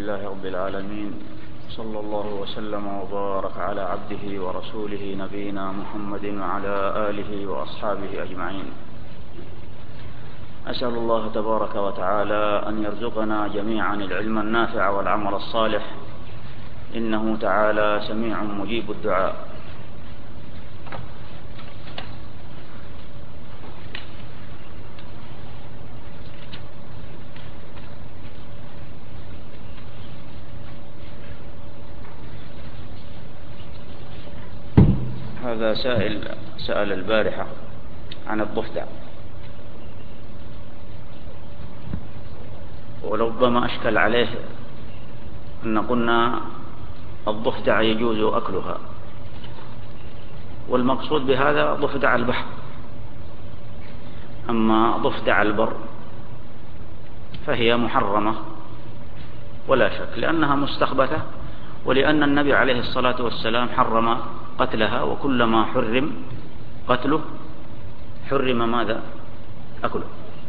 لله رب العالمين، صلى الله وسلم وبارك على عبده ورسوله نبينا محمد وعلى آله وأصحابه أجمعين. أسأل الله تبارك وتعالى أن يرزقنا جميعا العلم النافع والعمل الصالح، إنه تعالى سميع مجيب الدعاء. هذا سأل البارحة عن الضفدع، وربما أشكل عليه أن قلنا الضفدع يجوز أكلها، والمقصود بهذا ضفدع البحر، أما ضفدع البر فهي محرمة ولا شك، لأنها مستخبثة، ولأن النبي عليه الصلاة والسلام حرم قتلها، وكلما حرم قتله حرم ماذا؟ أكله.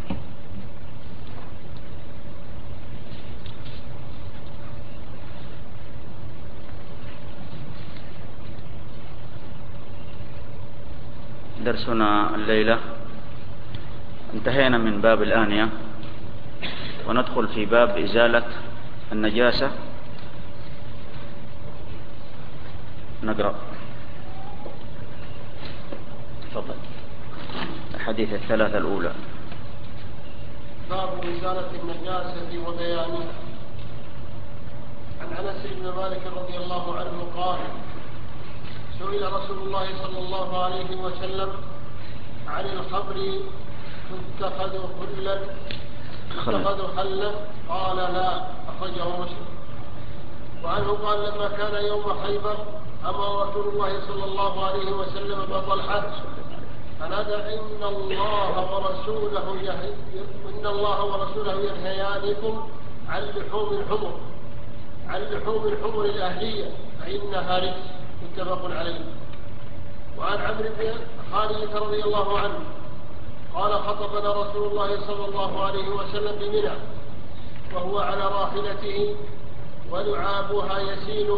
درسنا الليلة انتهينا من باب الآنية، وندخل في باب إزالة النجاسة. نقرأ. تفضل. الحديث الثلاثة الأولى. باب إزالة النجاسة وبيانها. عن أنس بن مالك رضي الله عنه قال: سئل رسول الله صلى الله عليه وسلم عن الخمر تتخذ خلا؟ قال: لا. أخرجه مسلم. وعنه قال: لما كان يوم خيبر أمر رسول الله صلى الله عليه وسلم بطلحة فنادى: إن الله ورسوله ينهيانكم عن لحوم الحمر الأهلية فإنها رجس. متفق عليه. وعن عمرو بن خالد رضي الله عنه قال: خطبنا رسول الله صلى الله عليه وسلم بمنى وهو على راحلته ولعابها يسيل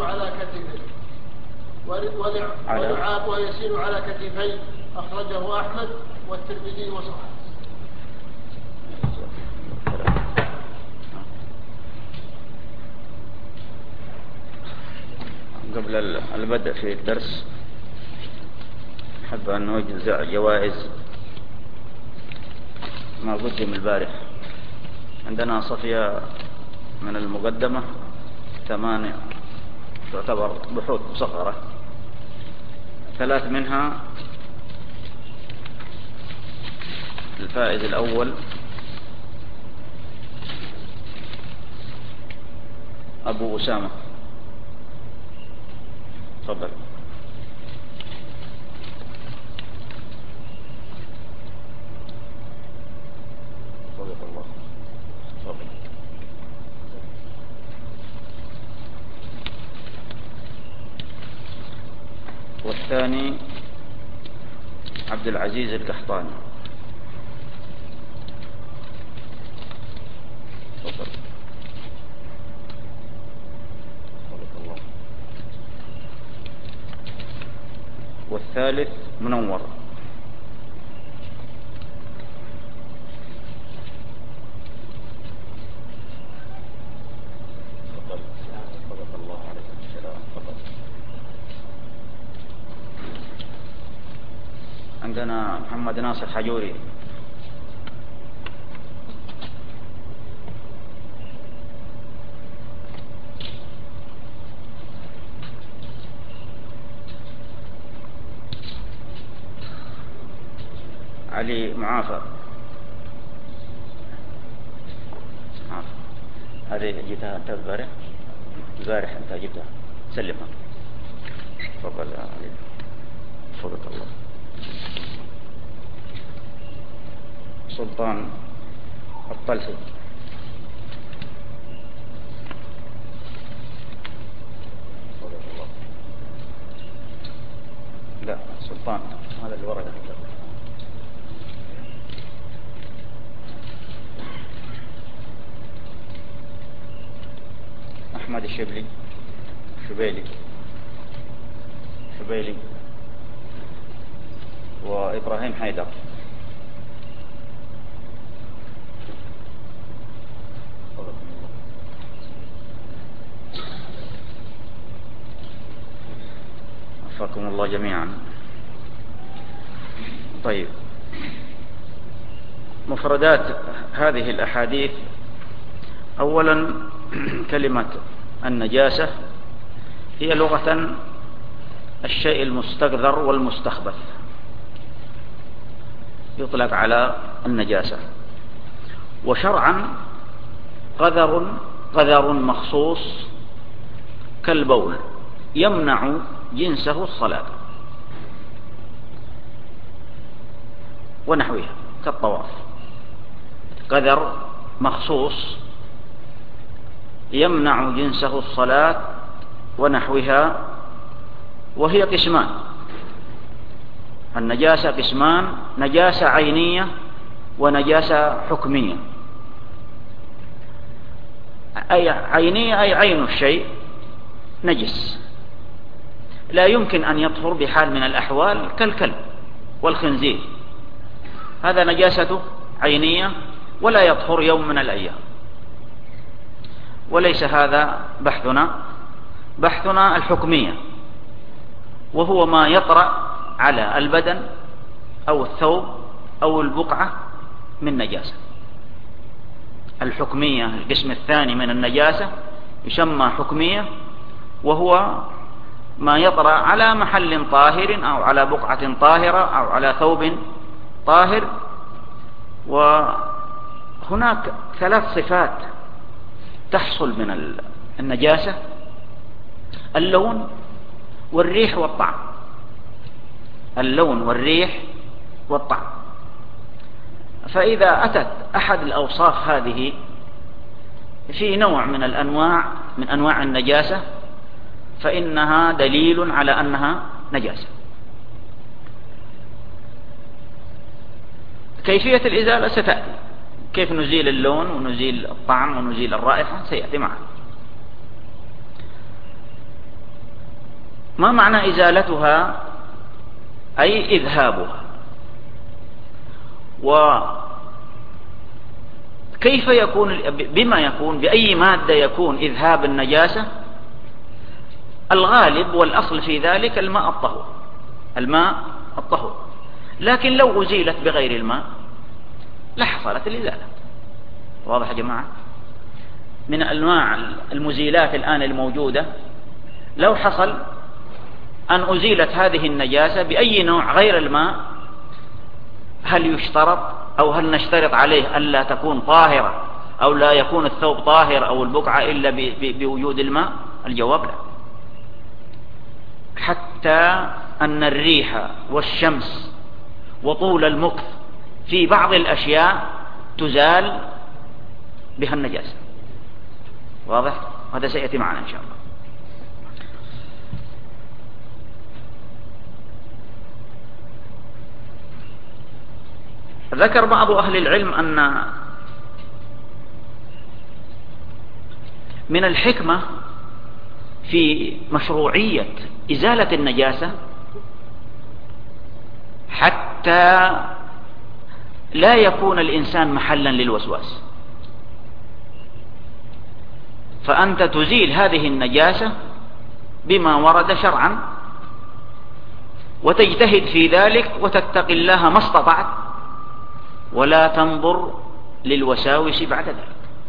على كتفيه. أخرجه أحمد والترمذي وصححه. قبل البدء في الدرس أحب أن نوزع جوائز ما قدم البارح. عندنا صفية من المقدمة 8 تعتبر بحوث مصغرة، 3 منها الفائز الأول أبو أسامة. تفضل. صدق الله. تفضل. والثاني عبد العزيز القحطاني. تفضل. والثالث منور. صدق الله عليه السلام. تفضل. عندنا محمد ناصر حجوري. علي معافى. هذه جبتها أنت البارح أنت جبتها، سلمها. تفضل يا علي. صدق الله. سلطان الطلحي. صدق الله. لا، سلطان هذا الورقة. أحمد الشبلي شبيلي وإبراهيم حيدر. وفقكم الله جميعا. طيب، مفردات هذه الأحاديث: أولا، كلمة النجاسة هي لغة الشيء المستقذر والمستخبث، يطلق على النجاسة. وشرعا قذر مخصوص كالبول يمنع جنسه الصلاة ونحوها كالطواف. قذر مخصوص يمنع جنسه الصلاة ونحوها، وهي قسمان. النجاسة قسمان: نجاسة عينية ونجاسة حكمية. أي عينية أي عين الشيء نجس، لا يمكن أن يطهر بحال من الأحوال، كالكلب والخنزير، هذا نجاسته عينية ولا يطهر يوم من الأيام. وليس هذا بحثنا الحكمية، وهو ما يطرأ على البدن أو الثوب أو البقعة من نجاسة. الحكمية القسم الثاني من النجاسة يسمى حكمية، وهو ما يطرأ على محل طاهر أو على بقعة طاهرة أو على ثوب طاهر. وهناك 3 صفات تحصل من النجاسة: اللون والريح والطعم. اللون والريح والطعم. فإذا أتت أحد الأوصاف هذه في نوع من أنواع النجاسة، فإنها دليل على أنها نجاسة. كيفية الإزالة ستأتي، كيف نزيل اللون ونزيل الطعم ونزيل الرائحة سيأتي معنا. ما معنى إزالتها؟ أي إذهابها. وكيف يكون، بما يكون، بأي مادة يكون إذهاب النجاسة؟ الغالب والأصل في ذلك الماء الطهور. لكن لو أزيلت بغير الماء لحصلت الإزالة. واضح يا جماعة؟ من أنواع المزيلات الآن الموجودة، لو حصل أن أزيلت هذه النجاسة بأي نوع غير الماء، هل يشترط أو هل نشترط عليه أن لا تكون طاهرة أو لا يكون الثوب طاهر أو البقعة إلا بوجود الماء؟ الجواب لا. حتى أن الريح والشمس وطول المكث في بعض الأشياء تزال بها النجاسة. واضح؟ هذا سيأتي معنا إن شاء الله. ذكر بعض أهل العلم أن من الحكمة في مشروعية إزالة النجاسة حتى لا يكون الإنسان محلا للوسواس. فأنت تزيل هذه النجاسة بما ورد شرعا، وتجتهد في ذلك وتتقي الله ما استطعت، ولا تنظر للوساوس بعد ذلك،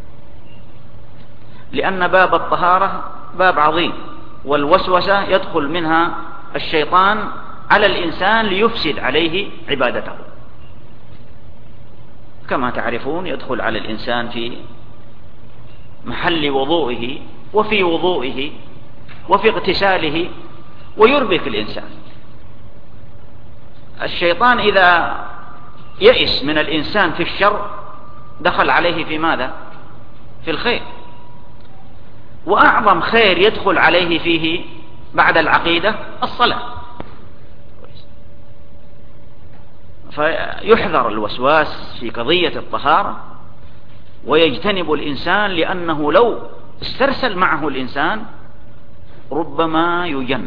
لأن باب الطهارة باب عظيم، والوسوسة يدخل منها الشيطان على الإنسان ليفسد عليه عبادته. كما تعرفون يدخل على الإنسان في محل وضوئه وفي وضوئه وفي اغتساله ويربك الإنسان. الشيطان إذا يئس من الإنسان في الشر دخل عليه في ماذا؟ في الخير. وأعظم خير يدخل عليه فيه بعد العقيدة الصلاة. فيحذر الوسواس في قضية الطهارة ويجتنب الإنسان، لأنه لو استرسل معه الإنسان ربما يجن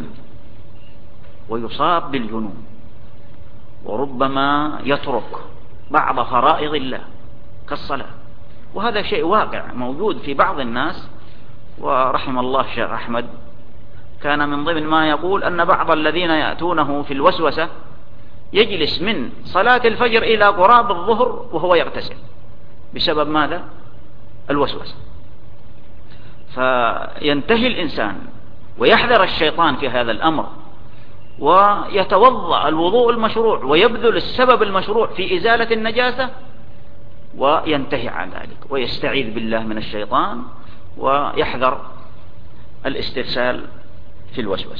ويصاب بالجنون، وربما يترك بعض فرائض الله كالصلاة. وهذا شيء واقع موجود في بعض الناس. ورحم الله الشيخ أحمد كان من ضمن ما يقول أن بعض الذين يأتونه في الوسوسة يجلس من صلاة الفجر إلى قراب الظهر وهو يغتسل بسبب ماذا؟ الوسوسة. فينتهي الإنسان ويحذر الشيطان في هذا الأمر، ويتوضأ الوضوء المشروع ويبذل السبب المشروع في إزالة النجاسة، وينتهي عن ذلك ويستعيذ بالله من الشيطان ويحذر الاسترسال في الوسوسة.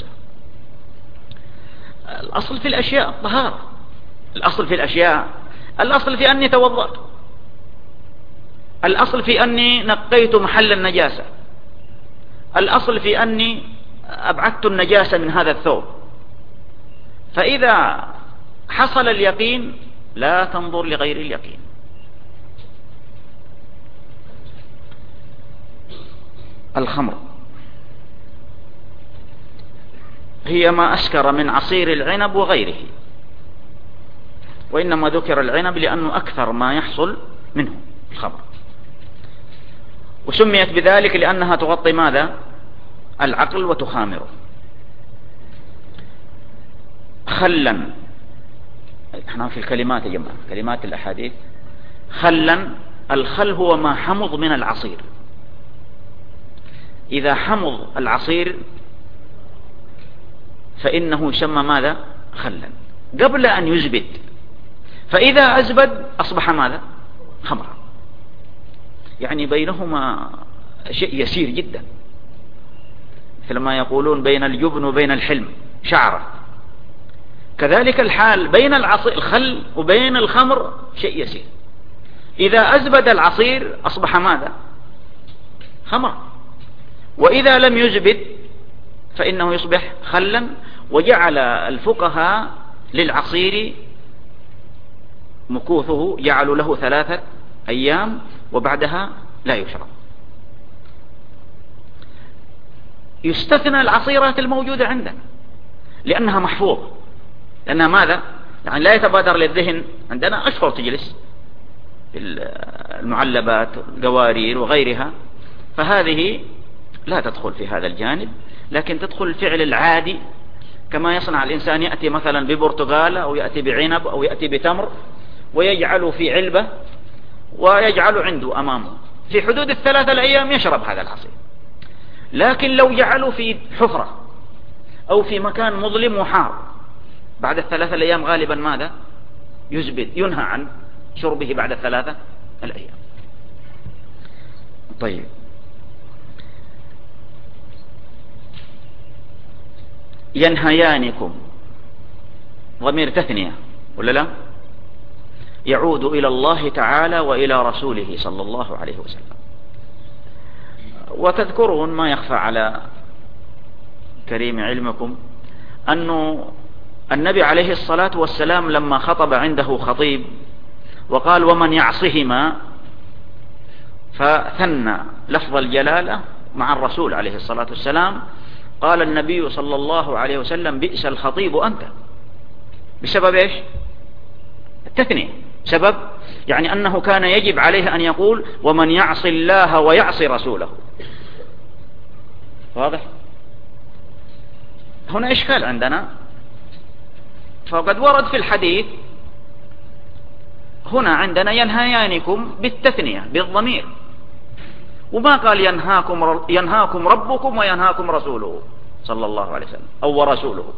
الأصل في الأشياء الطهارة، الأصل في الأشياء، الأصل في أني توضأت، الأصل في أني نقيت محل النجاسة، الأصل في أني أبعدت النجاسة من هذا الثوب. فإذا حصل اليقين لا تنظر لغير اليقين. الخمر هي ما أسكر من عصير العنب وغيره، وإنما ذكر العنب لأنه أكثر ما يحصل منه الخمر، وسميت بذلك لأنها تغطي ماذا؟ العقل وتخامره. خلا، احنا في الكلمات يا جماعة، كلمات الأحاديث. خلا، الخل هو ما حمض من العصير. إذا حمض العصير فإنه يسمى ماذا؟ خلا، قبل أن يزبد. فإذا أزبد أصبح ماذا؟ خمرا. يعني بينهما شيء يسير جدا، مثل ما يقولون بين الجبن وبين الحلم شعرة. كذلك الحال بين الخل وبين الخمر شيء يسير. إذا أزبد العصير أصبح ماذا؟ خمرا. وإذا لم يزبد فإنه يصبح خلا. وجعل الفقهاء للعصير مكوثه، جعلوا له 3 أيام وبعدها لا يشرب. يستثنى العصيرات الموجودة عندنا لأنها محفوظة، لأنها ماذا؟ يعني لا يتبادر للذهن. عندنا أشهر تجلس المعلبات، القوارير وغيرها، فهذه لا تدخل في هذا الجانب، لكن تدخل الفعل العادي كما يصنع الإنسان. يأتي مثلا ببرتقالة أو يأتي بعنب أو يأتي بتمر ويجعله في علبة ويجعله عنده أمامه، في حدود 3 أيام يشرب هذا العصير. لكن لو جعله في حفرة أو في مكان مظلم وحار، بعد 3 أيام غالبا ماذا؟ يزبد، ينهى عن شربه بعد 3 أيام. طيب، ينهيانكم ضمير تثنية ولا لا؟ يعود إلى الله تعالى وإلى رسوله صلى الله عليه وسلم. وتذكرون ما يخفى على كريم علمكم أنه النبي عليه الصلاة والسلام لما خطب عنده خطيب وقال ومن يعصهما، فثنى لفظ الجلالة مع الرسول عليه الصلاة والسلام. قال النبي صلى الله عليه وسلم بئس الخطيب أنت، بسبب إيش؟ التثنية. سبب يعني أنه كان يجب عليه أن يقول ومن يعص الله ويعصي رسوله. واضح؟ هنا إشكال عندنا. فقد ورد في الحديث هنا عندنا ينهيانكم بالتثنية بالضمير، وما قال ينهاكم ربكم وينهاكم رسوله صلى الله عليه وسلم أو ورسوله.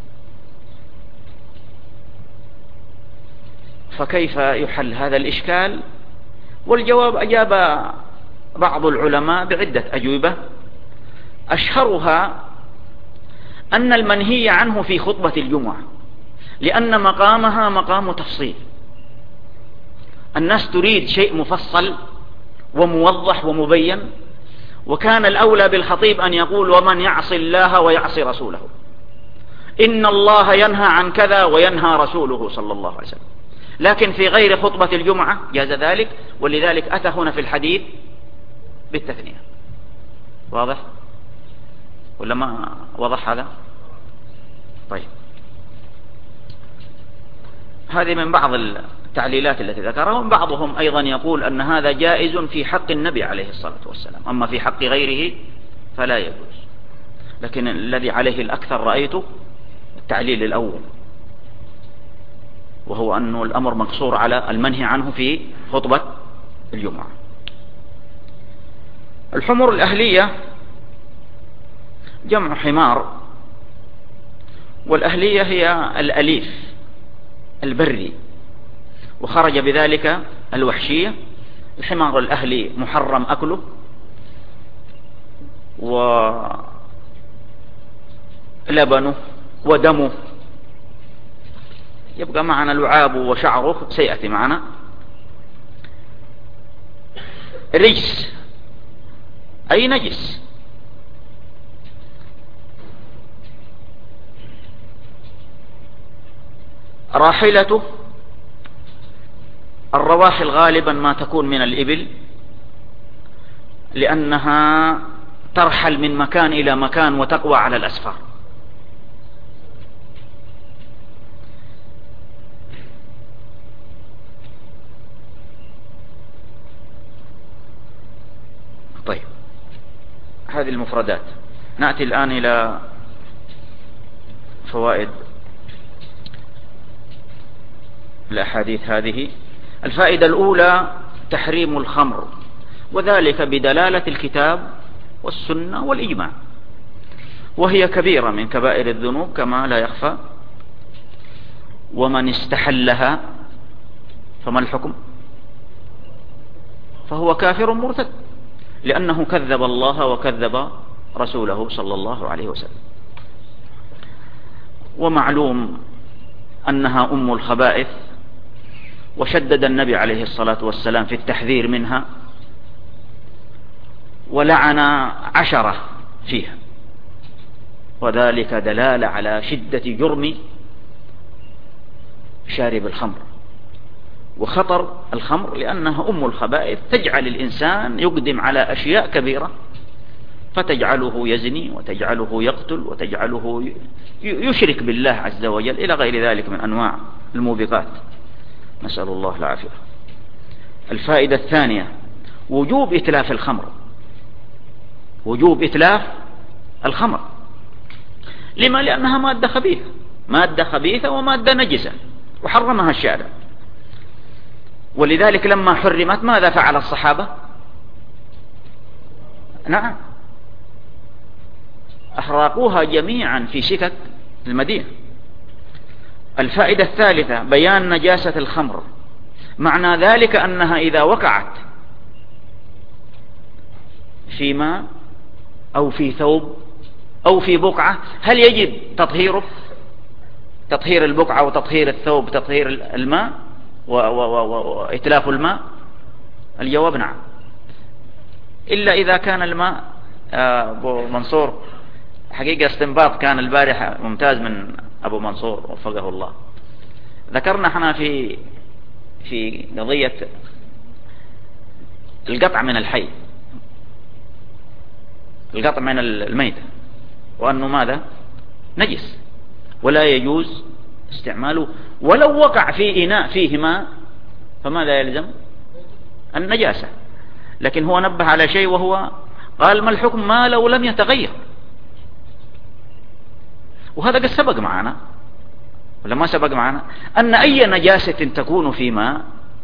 فكيف يحل هذا الإشكال؟ والجواب أجاب بعض العلماء بعدة أجوبة، أشهرها أن المنهي عنه في خطبة الجمعة، لأن مقامها مقام تفصيل. الناس تريد شيء مفصل وموضح ومبين، وكان الأولى بالخطيب أن يقول ومن يعص الله ويعصي رسوله، إن الله ينهى عن كذا وينهى رسوله صلى الله عليه وسلم. لكن في غير خطبة الجمعة جاز ذلك، ولذلك أتى هنا في الحديث بالتثنية. واضح ولا ما وضح هذا؟ طيب، هذه من بعض التعليلات التي ذكرها. وبعضهم أيضا يقول أن هذا جائز في حق النبي عليه الصلاة والسلام، أما في حق غيره فلا يجوز. لكن الذي عليه الأكثر رأيته التعليل الأول، وهو أن الأمر مقصور على المنهي عنه في خطبة الجمعة. الحمر الأهلية جمع حمار، والأهلية هي الأليف البري، وخرج بذلك الوحشية. الحمار الأهلي محرم أكله، ولبنه ودمه يبقى معنا، لعابه وشعره سيأتي معنا. رجس أي نجس. راحلته، الرواحل غالبا ما تكون من الإبل، لأنها ترحل من مكان إلى مكان وتقوى على الأسفار. طيب، هذه المفردات. نأتي الآن إلى فوائد الأحاديث هذه. الفائدة الأولى تحريم الخمر، وذلك بدلالة الكتاب والسنة والإجماع، وهي كبيرة من كبائر الذنوب كما لا يخفى. ومن استحلها فما الحكم؟ فهو كافر مرتد، لأنه كذب الله وكذب رسوله صلى الله عليه وسلم. ومعلوم أنها أم الخبائث، وشدد النبي عليه الصلاة والسلام في التحذير منها، ولعن 10 فيها، وذلك دلالة على شدة جرم شارب الخمر وخطر الخمر، لأنها أم الخبائث، تجعل الإنسان يقدم على أشياء كبيرة، فتجعله يزني وتجعله يقتل وتجعله يشرك بالله عز وجل إلى غير ذلك من أنواع الموبقات، نسأل الله العافية. الفائدة الثانية وجوب إتلاف الخمر، وجوب إتلاف الخمر. لما؟ لأنها مادة خبيثة، مادة خبيثة ومادة نجسة، وحرمها الشارع. ولذلك لما حرمت ماذا فعل الصحابة؟ نعم، أحرقوها جميعا في سكك المدينة. الفائدة الثالثة بيان نجاسة الخمر، معنى ذلك أنها إذا وقعت في ماء أو في ثوب أو في بقعة، هل يجب تطهيره؟ تطهير البقعة وتطهير الثوب، تطهير الماء وإتلاف الماء؟ الجواب نعم، إلا إذا كان الماء أبو منصور، حقيقة استنباط كان البارحة ممتاز من أبو منصور وفقه الله. ذكرنا احنا في قضية القطع من الحي، القطع من الميتة، وأنه ماذا؟ نجس، ولا يجوز استعماله. ولو وقع في إناء فيه ماء فماذا يلزم؟ النجاسة. لكن هو نبه على شيء، وهو قال ما الحكم ما لو لم يتغير؟ وهذا قد سبق معنا ولا ما سبق معنا؟ أن أي نجاسة تكون في ماء،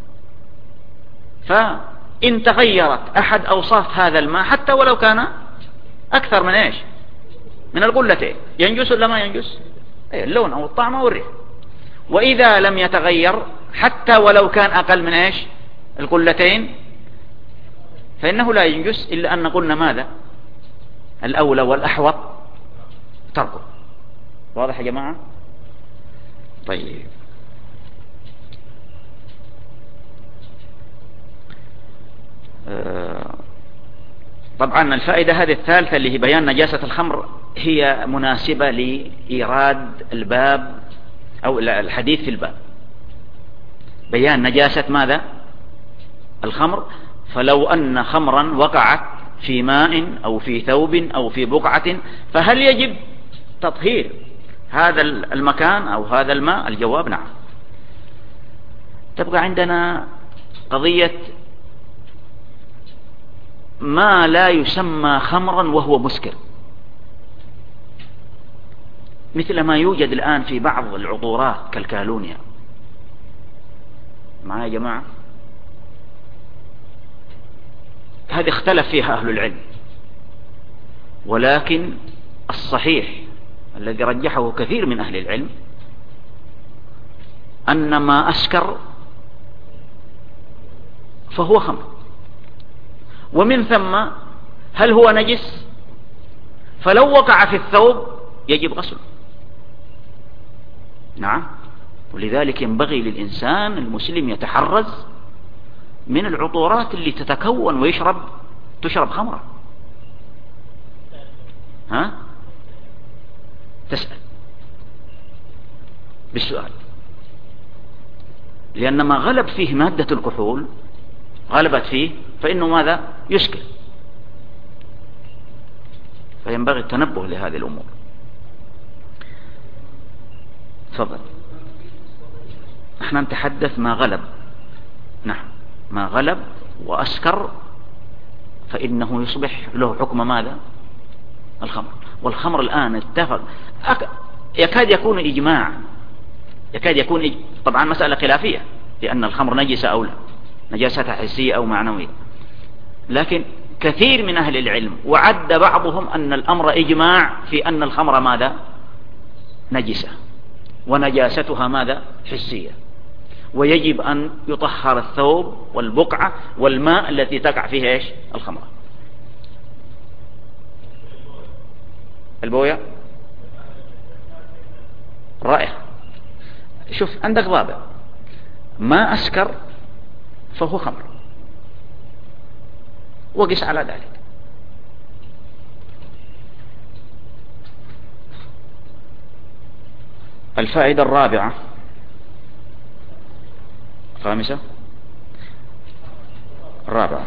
فإن تغيرت أحد أوصاف هذا الماء حتى ولو كان أكثر من إيش؟ من القلتين، ينجس ولا ما ينجس؟ اللون أو الطعم أو الريح. وإذا لم يتغير حتى ولو كان أقل من إيش؟ القلتين، فإنه لا ينجس، إلا أن قلنا ماذا؟ الأولى والأحوط تركه. واضح يا جماعة؟ طيب، طبعا الفائدة هذه الثالثة اللي هي بيان نجاسة الخمر هي مناسبة لإيراد الباب أو الحديث في الباب، بيان نجاسة ماذا؟ الخمر. فلو أن خمرا وقعت في ماء أو في ثوب أو في بقعة، فهل يجب تطهير هذا المكان أو هذا الماء؟ الجواب نعم. تبقى عندنا قضية ما لا يسمى خمرا وهو مسكر، مثل ما يوجد الآن في بعض العطورات كالكالونيا. معايا يا جماعة؟ هذه اختلف فيها أهل العلم، ولكن الصحيح الذي رجحه كثير من أهل العلم أن ما أسكر فهو خمر، ومن ثم هل هو نجس؟ فلو وقع في الثوب يجب غسله. نعم. ولذلك ينبغي للإنسان المسلم يتحرز من العطورات اللي تتكون تشرب خمرة. ها؟ تسأل بالسؤال، لأن ما غلب فيه مادة الكحول غلبت فيه فإنه ماذا؟ يسكر. فينبغي التنبه لهذه الأمور. تفضل. احنا نتحدث ما غلب. نعم، ما غلب وأسكر فإنه يصبح له حكم ماذا؟ الخمر. والخمر الآن اتفق يكاد يكون إجماع، طبعا مسألة خلافية لأن الخمر نجسة أو لا، نجاسة حسية أو معنوية، لكن كثير من أهل العلم وعد بعضهم أن الأمر إجماع في أن الخمر ماذا؟ نجسة، ونجاستها ماذا؟ حسية، ويجب أن يطهر الثوب والبقعة والماء التي تقع فيها إيش؟ الخمر. البوية رائع. شوف عندك ضابط، ما أسكر فهو خمر، وقس على ذلك. الفائدة الرابعة الخامسة الرابعة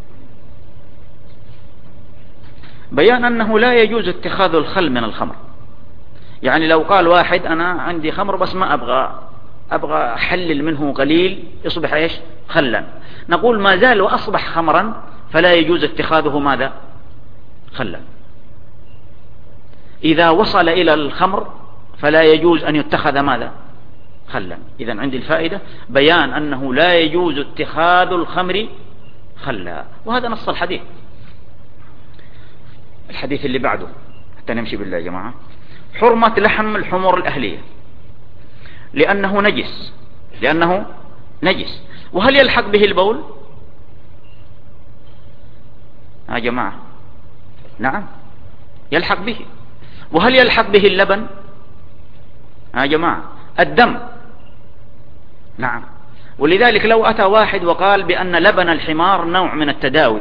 بيان أنه لا يجوز اتخاذ الخل من الخمر. يعني لو قال واحد أنا عندي خمر بس ما أبغى أحلل منه قليل يصبح إيش؟ خلا، نقول ما زال وأصبح خمرا فلا يجوز اتخاذه ماذا؟ خلا. إذا وصل إلى الخمر فلا يجوز أن يتخذ ماذا؟ خلا. إذن عندي الفائدة بيان أنه لا يجوز اتخاذ الخمر خلا، وهذا نص الحديث. الحديث اللي بعده حتى نمشي بالله يا جماعة: حرمة لحم الحمر الأهلية لأنه نجس. وهل يلحق به البول يا جماعة؟ نعم يلحق به. وهل يلحق به اللبن يا جماعة؟ الدم. نعم. ولذلك لو أتى واحد وقال بأن لبن الحمار نوع من التداوي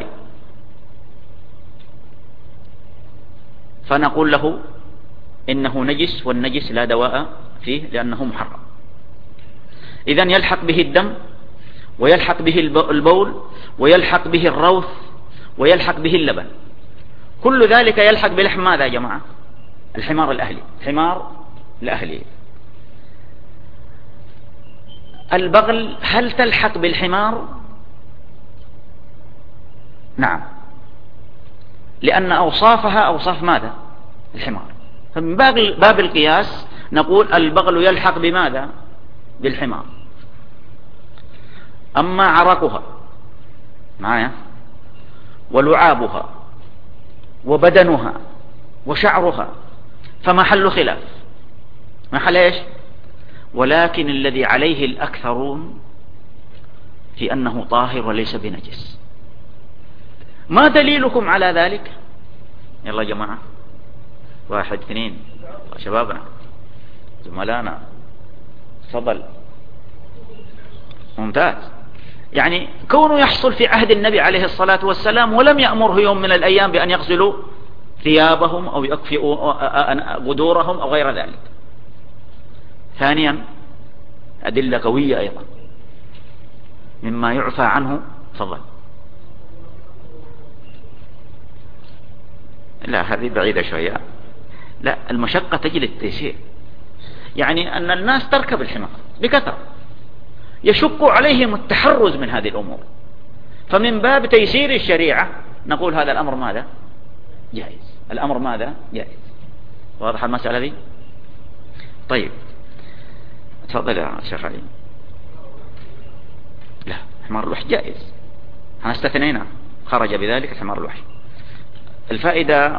فنقول له إنه نجس، والنجس لا دواء فيه لأنه محرم. إذن يلحق به الدم، ويلحق به البول، ويلحق به الروث، ويلحق به اللبن. كل ذلك يلحق بلحم ماذا يا جماعة؟ الحمار الأهلي. البغل هل تلحق بالحمار؟ نعم، لأن أوصافها أوصاف ماذا؟ الحمار. فمن باب القياس نقول البغل يلحق بماذا؟ بالحمار. أما عرقها معايا ولعابها وبدنها وشعرها فمحل خلاف، محل إيش؟ ولكن الذي عليه الأكثرون في أنه طاهر وليس بنجس. ما دليلكم على ذلك؟ يلا يا جماعة، 1 2 شبابنا زملانا، تفضل. ممتاز. يعني كونه يحصل في عهد النبي عليه الصلاة والسلام ولم يأمره يوم من الأيام بأن يغسلوا ثيابهم أو يكفئوا غدورهم أو غير ذلك. ثانيا أدلة قوية أيضا مما يعفى عنه. تفضل. لا هذه بعيدة شوية. لا، المشقة تجي للتيسير، يعني أن الناس تركب الحمار بكثرة، يشق عليهم التحرز من هذه الأمور، فمن باب تيسير الشريعة نقول هذا الأمر ماذا؟ جائز. الأمر ماذا؟ جائز. واضح المسألة دي؟ طيب تفضل يا شيخ علي. لا، حمار الوحش جائز، احنا استثنينا، خرج بذلك حمار الوحش. الفائدة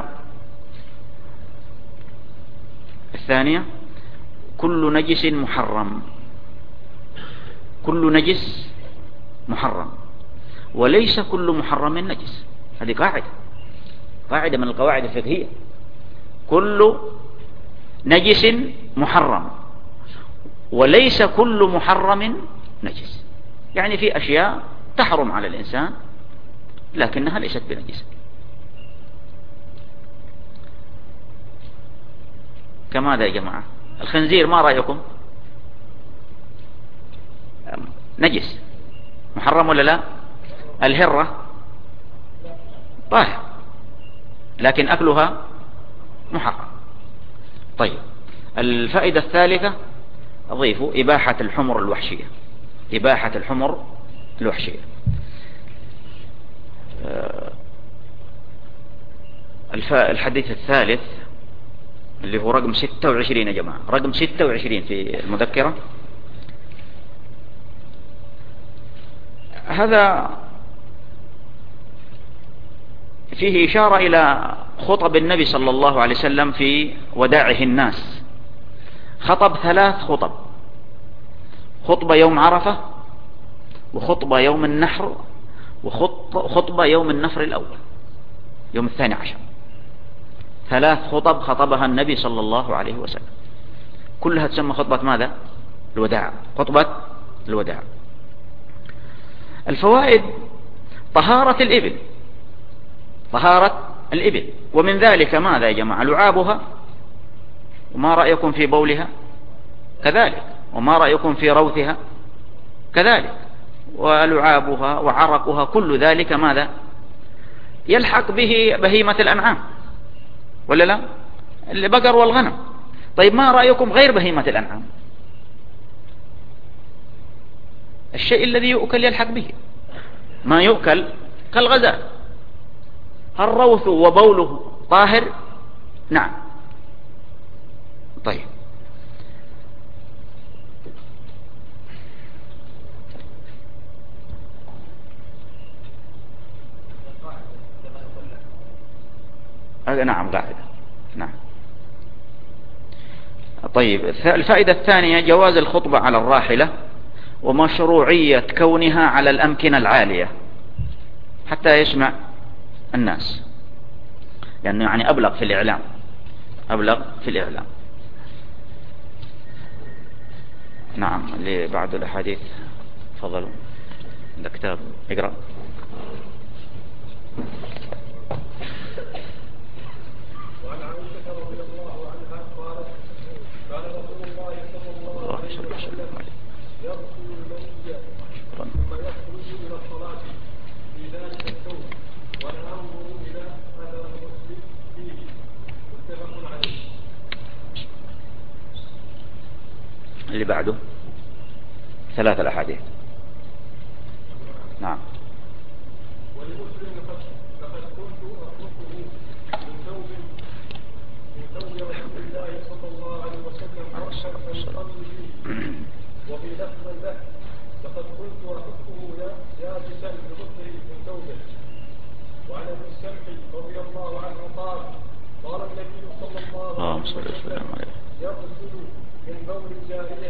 الثانية: كل نجس محرم، كل نجس محرم، وليس كل محرم نجس. هذه قاعدة من القواعد الفقهية. كل نجس محرم، وليس كل محرم نجس. يعني في أشياء تحرم على الإنسان لكنها ليست بنجس. كماذا يا جماعة؟ الخنزير ما رأيكم؟ نجس محرم ولا لا؟ الهرة طاهر لكن أكلها محرم. طيب الفائدة الثالثة أضيف إباحة الحمر الوحشية. إباحة الحمر الوحشية. الحديث الثالث اللي هو رقم 26 يا جماعة، رقم 26 في المذكرة. هذا فيه إشارة إلى خطب النبي صلى الله عليه وسلم في وداعه الناس. خطب 3 خطب: خطبة يوم عرفة، وخطبة يوم النحر، وخطبة يوم النفر الأول يوم 12. 3 خطب خطبها النبي صلى الله عليه وسلم، كلها تسمى خطبة ماذا؟ الوداع، خطبة الوداع. الفوائد: طهارة الإبل، طهارة الإبل، ومن ذلك ماذا يا جماعة؟ لعابها، وما رأيكم في بولها كذلك، وما رأيكم في روثها كذلك، ولعابها وعرقها كل ذلك ماذا؟ يلحق به بهيمة الأنعام ولا لا؟ البقر والغنم. طيب ما رأيكم غير بهيمة الأنعام؟ الشيء الذي يؤكل يلحق به، ما يؤكل كالغزال. هل روثه وبوله طاهر؟ نعم. طيب نعم قاعدة. نعم. طيب الفائدة الثانية: جواز الخطبة على الراحلة، ومشروعية كونها على الأمكنة العالية حتى يسمع الناس، لأنه يعني أبلغ في الإعلام، أبلغ في الإعلام. نعم. اللي بعد الأحاديث تفضلوا، عندك كتاب اقرأ. وعن عائشة رضي الله عنها قالت: كان رسول الله صلى الله عليه وسلم يغسل المني ثم يخرج إلى الصلاة في ذلك الثوب، وأنا أنظر إلى أثر المسلم فيه، متفق عليه. اللي بعده 3 الأحاديث. نعم. ولمسلم لقد كنت أخلقه من ثوب رسول الله صلى الله عليه وسلم فرشا فيصلي فيه. وفي لفظ له: لقد كنت أخلقه يابسا ببطنه من ثوبه. وعن ابن السمح رضي الله عنه قال: قال النبي صلى الله عليه وسلم: يغسل من بول الجارية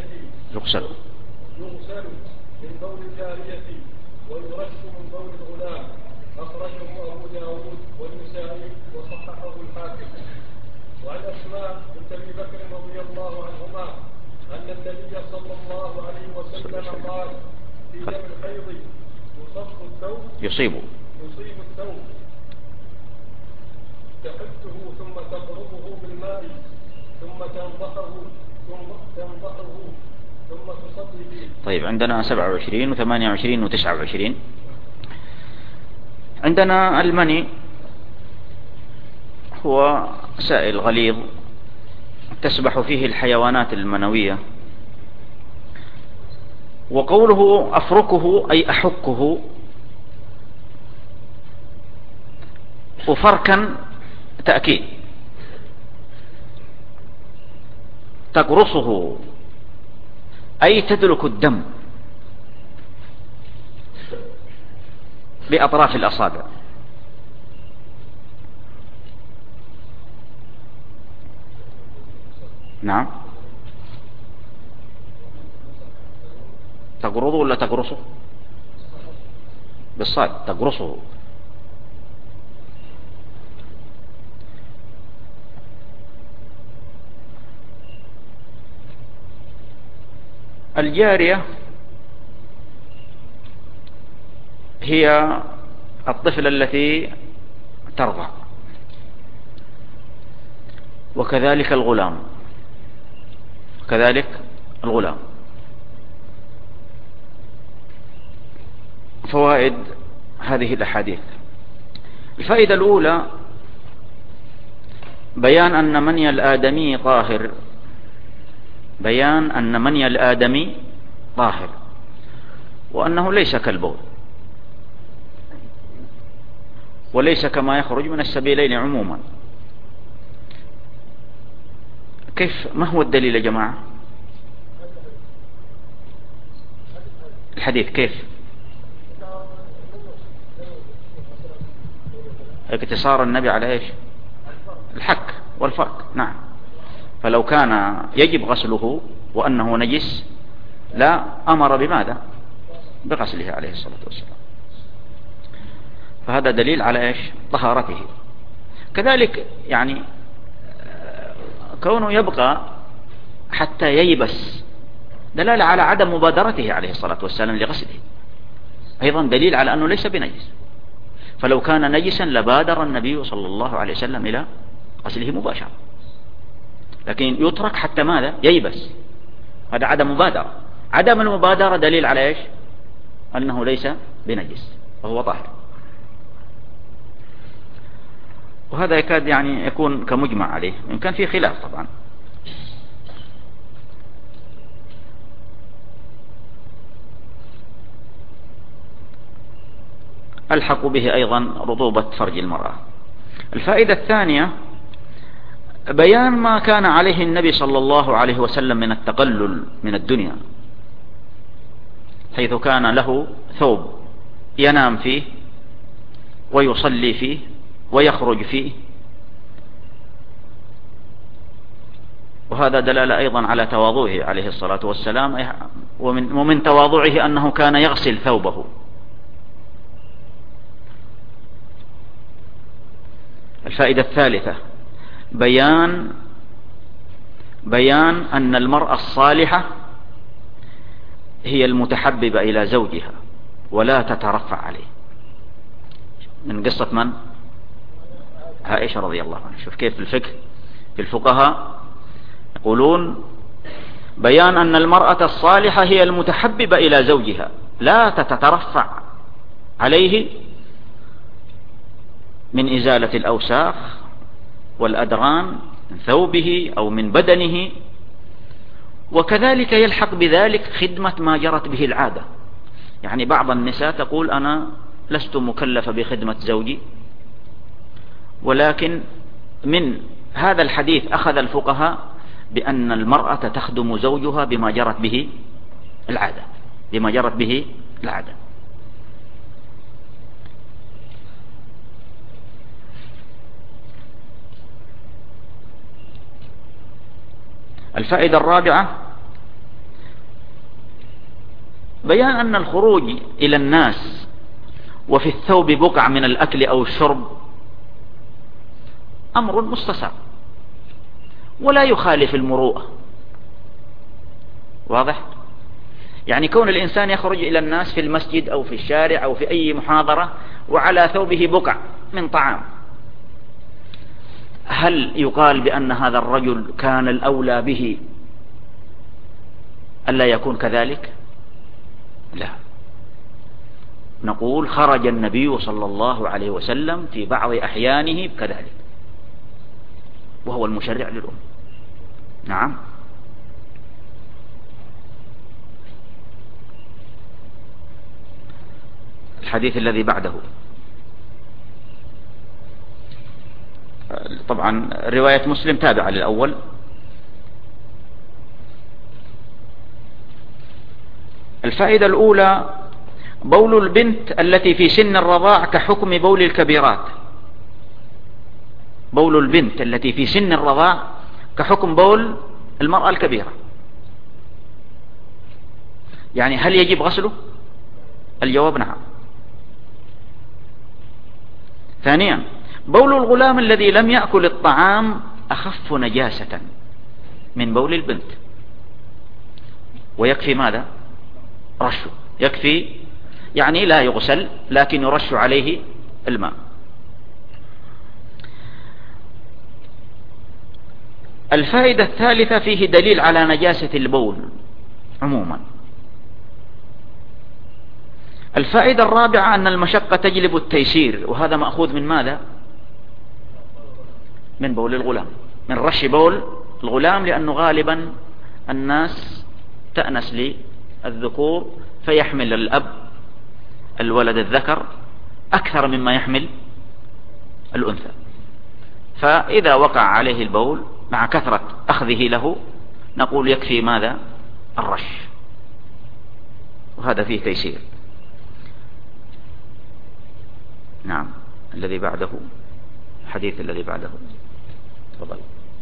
من بول الجارية ويرش من بول الغلام. أخرجه أبو داود والنسائي وصححه الحاكم. وعن أسماء بنت أبي بكر رضي الله عنهما أن النبي صلى الله عليه وسلم قال: في دم الحيض يصيب الثوب تحته ثم تقربه بالماء ثم تنضحه ثم تصلي فيه. طيب عندنا 27 و28 و29. عندنا المني هو سائل غليظ تسبح فيه الحيوانات المنوية. وقوله أفركه أي أحكه، وفركا تأكيد. تقرصه أي تدلك الدم بأطراف الأصابع. نعم. تقرضه ولا تقرصه؟ بالصاد، تقرصه. الجارية هي الطفلة التي ترضع، وكذلك الغلام، كذلك الغلام. فوائد هذه الأحاديث: الفائدة الأولى بيان أن مني الآدمي طاهر، بيان أن مني الآدمي طاهر، وأنه ليس كالبول، وليس كما يخرج من السبيلين عموما. كيف؟ ما هو الدليل يا جماعة؟ الحديث كيف؟ اقتصار النبي على ايش؟ الحك والفرك. نعم. فلو كان يجب غسله وأنه نجس لا أمر بماذا؟ بغسله عليه الصلاة والسلام. فهذا دليل على ايش؟ طهارته. كذلك يعني كونه يبقى حتى ييبس دلالة على عدم مبادرته عليه الصلاة والسلام لغسله، أيضا دليل على أنه ليس بنجس. فلو كان نجسا لبادر النبي صلى الله عليه وسلم إلى غسله مباشرة، لكن يترك حتى ماذا؟ ييبس. هذا عدم مبادرة. عدم المبادرة دليل على ايش؟ أنه ليس بنجس وهو طاهر. وهذا يكاد يعني يكون كمجمع عليه، إن كان فيه خلاف طبعا. ألحق به أيضا رطوبة فرج المرأة. الفائدة الثانية بيان ما كان عليه النبي صلى الله عليه وسلم من التقلل من الدنيا، حيث كان له ثوب ينام فيه ويصلي فيه ويخرج فيه، وهذا دلالة أيضا على تواضعه عليه الصلاة والسلام. ومن تواضعه أنه كان يغسل ثوبه. الفائدة الثالثة بيان أن المرأة الصالحة هي المتحببة إلى زوجها ولا تترفع عليه. من قصة من؟ عائشة رضي الله عنها. شوف كيف الفقه في الفقهاء يقولون بيان أن المرأة الصالحة هي المتحببة إلى زوجها لا تترفع عليه من إزالة الأوساخ والأدران من ثوبه أو من بدنه، وكذلك يلحق بذلك خدمة ما جرت به العادة. يعني بعض النساء تقول أنا لست مكلفة بخدمة زوجي، ولكن من هذا الحديث أخذ الفقهاء بأن المرأة تخدم زوجها بما جرت به العادة، بما جرت به العادة. الفائدة الرابعة بيان أن الخروج إلى الناس وفي الثوب بقع من الأكل أو الشرب أمر مستساغ ولا يخالف المروءة. واضح؟ يعني كون الإنسان يخرج إلى الناس في المسجد أو في الشارع أو في أي محاضرة وعلى ثوبه بقع من طعام، هل يقال بأن هذا الرجل كان الأولى به ألا يكون كذلك؟ لا، نقول خرج النبي صلى الله عليه وسلم في بعض أحيانه كذلك، وهو المشرع للأمة. نعم. الحديث الذي بعده طبعا رواية مسلم تابعة للأول. الفائدة الأولى: بول البنت التي في سن الرضاع كحكم بول الكبيرات. بول البنت التي في سن الرضاع كحكم بول المرأة الكبيرة. يعني هل يجب غسله؟ الجواب نعم. ثانيا: بول الغلام الذي لم يأكل الطعام أخف نجاسة من بول البنت، ويكفي ماذا؟ رشه. يكفي يعني لا يغسل لكن يرش عليه الماء. الفائدة الثالثة: فيه دليل على نجاسة البول عموما. الفائدة الرابعة: أن المشقة تجلب التيسير، وهذا مأخوذ من ماذا؟ من بول الغلام، من رش بول الغلام، لأنه غالبا الناس تأنس للذكور فيحمل الأب الولد الذكر أكثر مما يحمل الأنثى، فإذا وقع عليه البول مع كثرة أخذه له نقول يكفي ماذا؟ الرش، وهذا فيه تيسير. نعم. الذي بعده، الحديث الذي بعده، تفضل.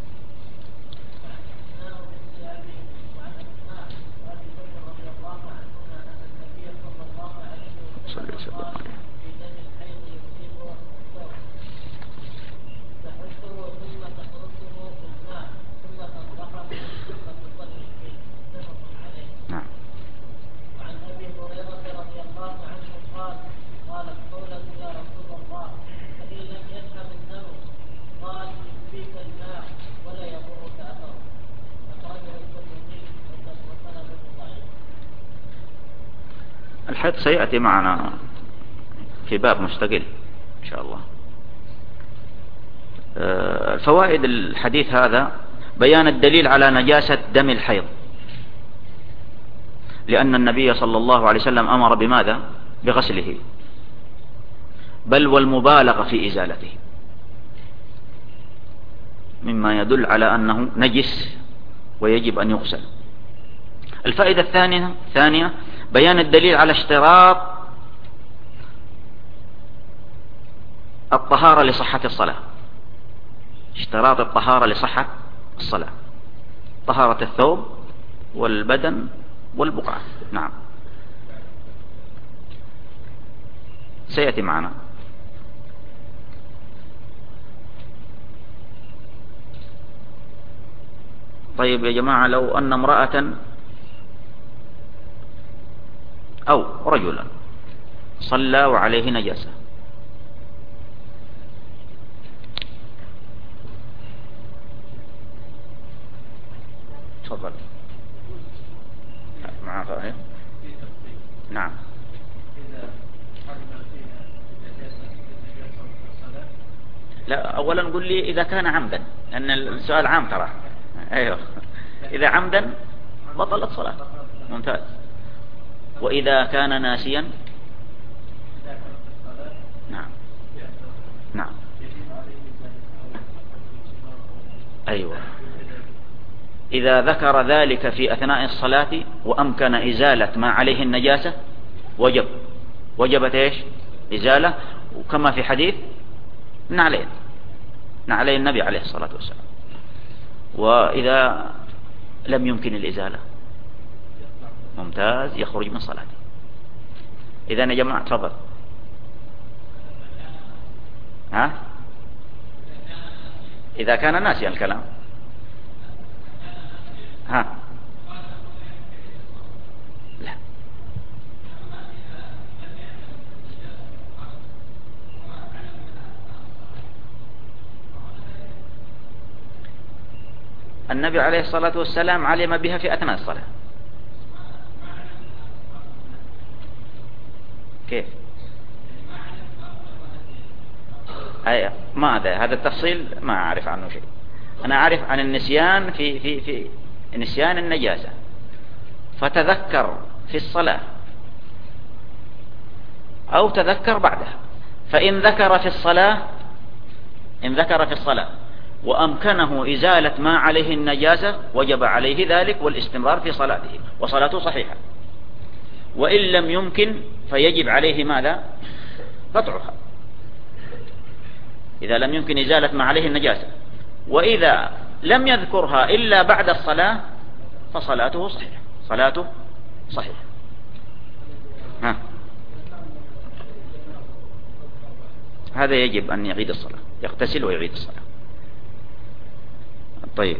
صلى الله عليه وسلم. الحديث سيأتي معنا في باب مستقل إن شاء الله. فوائد الحديث هذا: بيان الدليل على نجاسة دم الحيض، لأن النبي صلى الله عليه وسلم أمر بماذا؟ بغسله، بل والمبالغة في إزالته، مما يدل على أنه نجس ويجب أن يغسل. الفائدة الثانية: بيان الدليل على اشتراط الطهارة لصحة الصلاة. اشتراط الطهارة لصحة الصلاة: طهارة الثوب والبدن والبقعة. نعم. سيأتي معنا. طيب يا جماعة، لو أن امرأة أو رجلا صلى وعليه نجاسة، تفضل. معه فاهم؟ نعم. لا، أولا قل لي إذا كان عمدا، لأن السؤال عام ترى. أيوه، إذا عمدا بطلت صلاة. ممتاز. وإذا كان ناسيا؟ نعم. نعم. أيوة. إذا ذكر ذلك في أثناء الصلاة وأمكن إزالة ما عليه النجاسة وجبت إيش؟ إزالة، وكما في حديث نعلين النبي عليه الصلاة والسلام. وإذا لم يمكن الإزالة ممتاز، يخرج من صلاته. إذا يا جماعة تفضل. ها؟ إذا كان ناسي الكلام. ها؟ لا. النبي عليه الصلاة والسلام علم بها في أثناء الصلاة. كيف؟ ماذا؟ هذا التفصيل ما أعرف عنه شيء. أنا أعرف عن النسيان في نسيان النجاسة، فتذكر في الصلاة أو تذكر بعدها، فإن ذكر في الصلاة وأمكنه إزالة ما عليه النجاسة وجب عليه ذلك والاستمرار في صلاته وصلاته صحيحة. وإن لم يمكن فيجب عليه ماذا؟ قطعها، إذا لم يمكن إزالة ما عليه النجاسة. وإذا لم يذكرها إلا بعد الصلاة فصلاته صحيحة، صلاته صحيحة. هذا يجب أن يعيد الصلاة، يغتسل ويعيد الصلاة. طيب،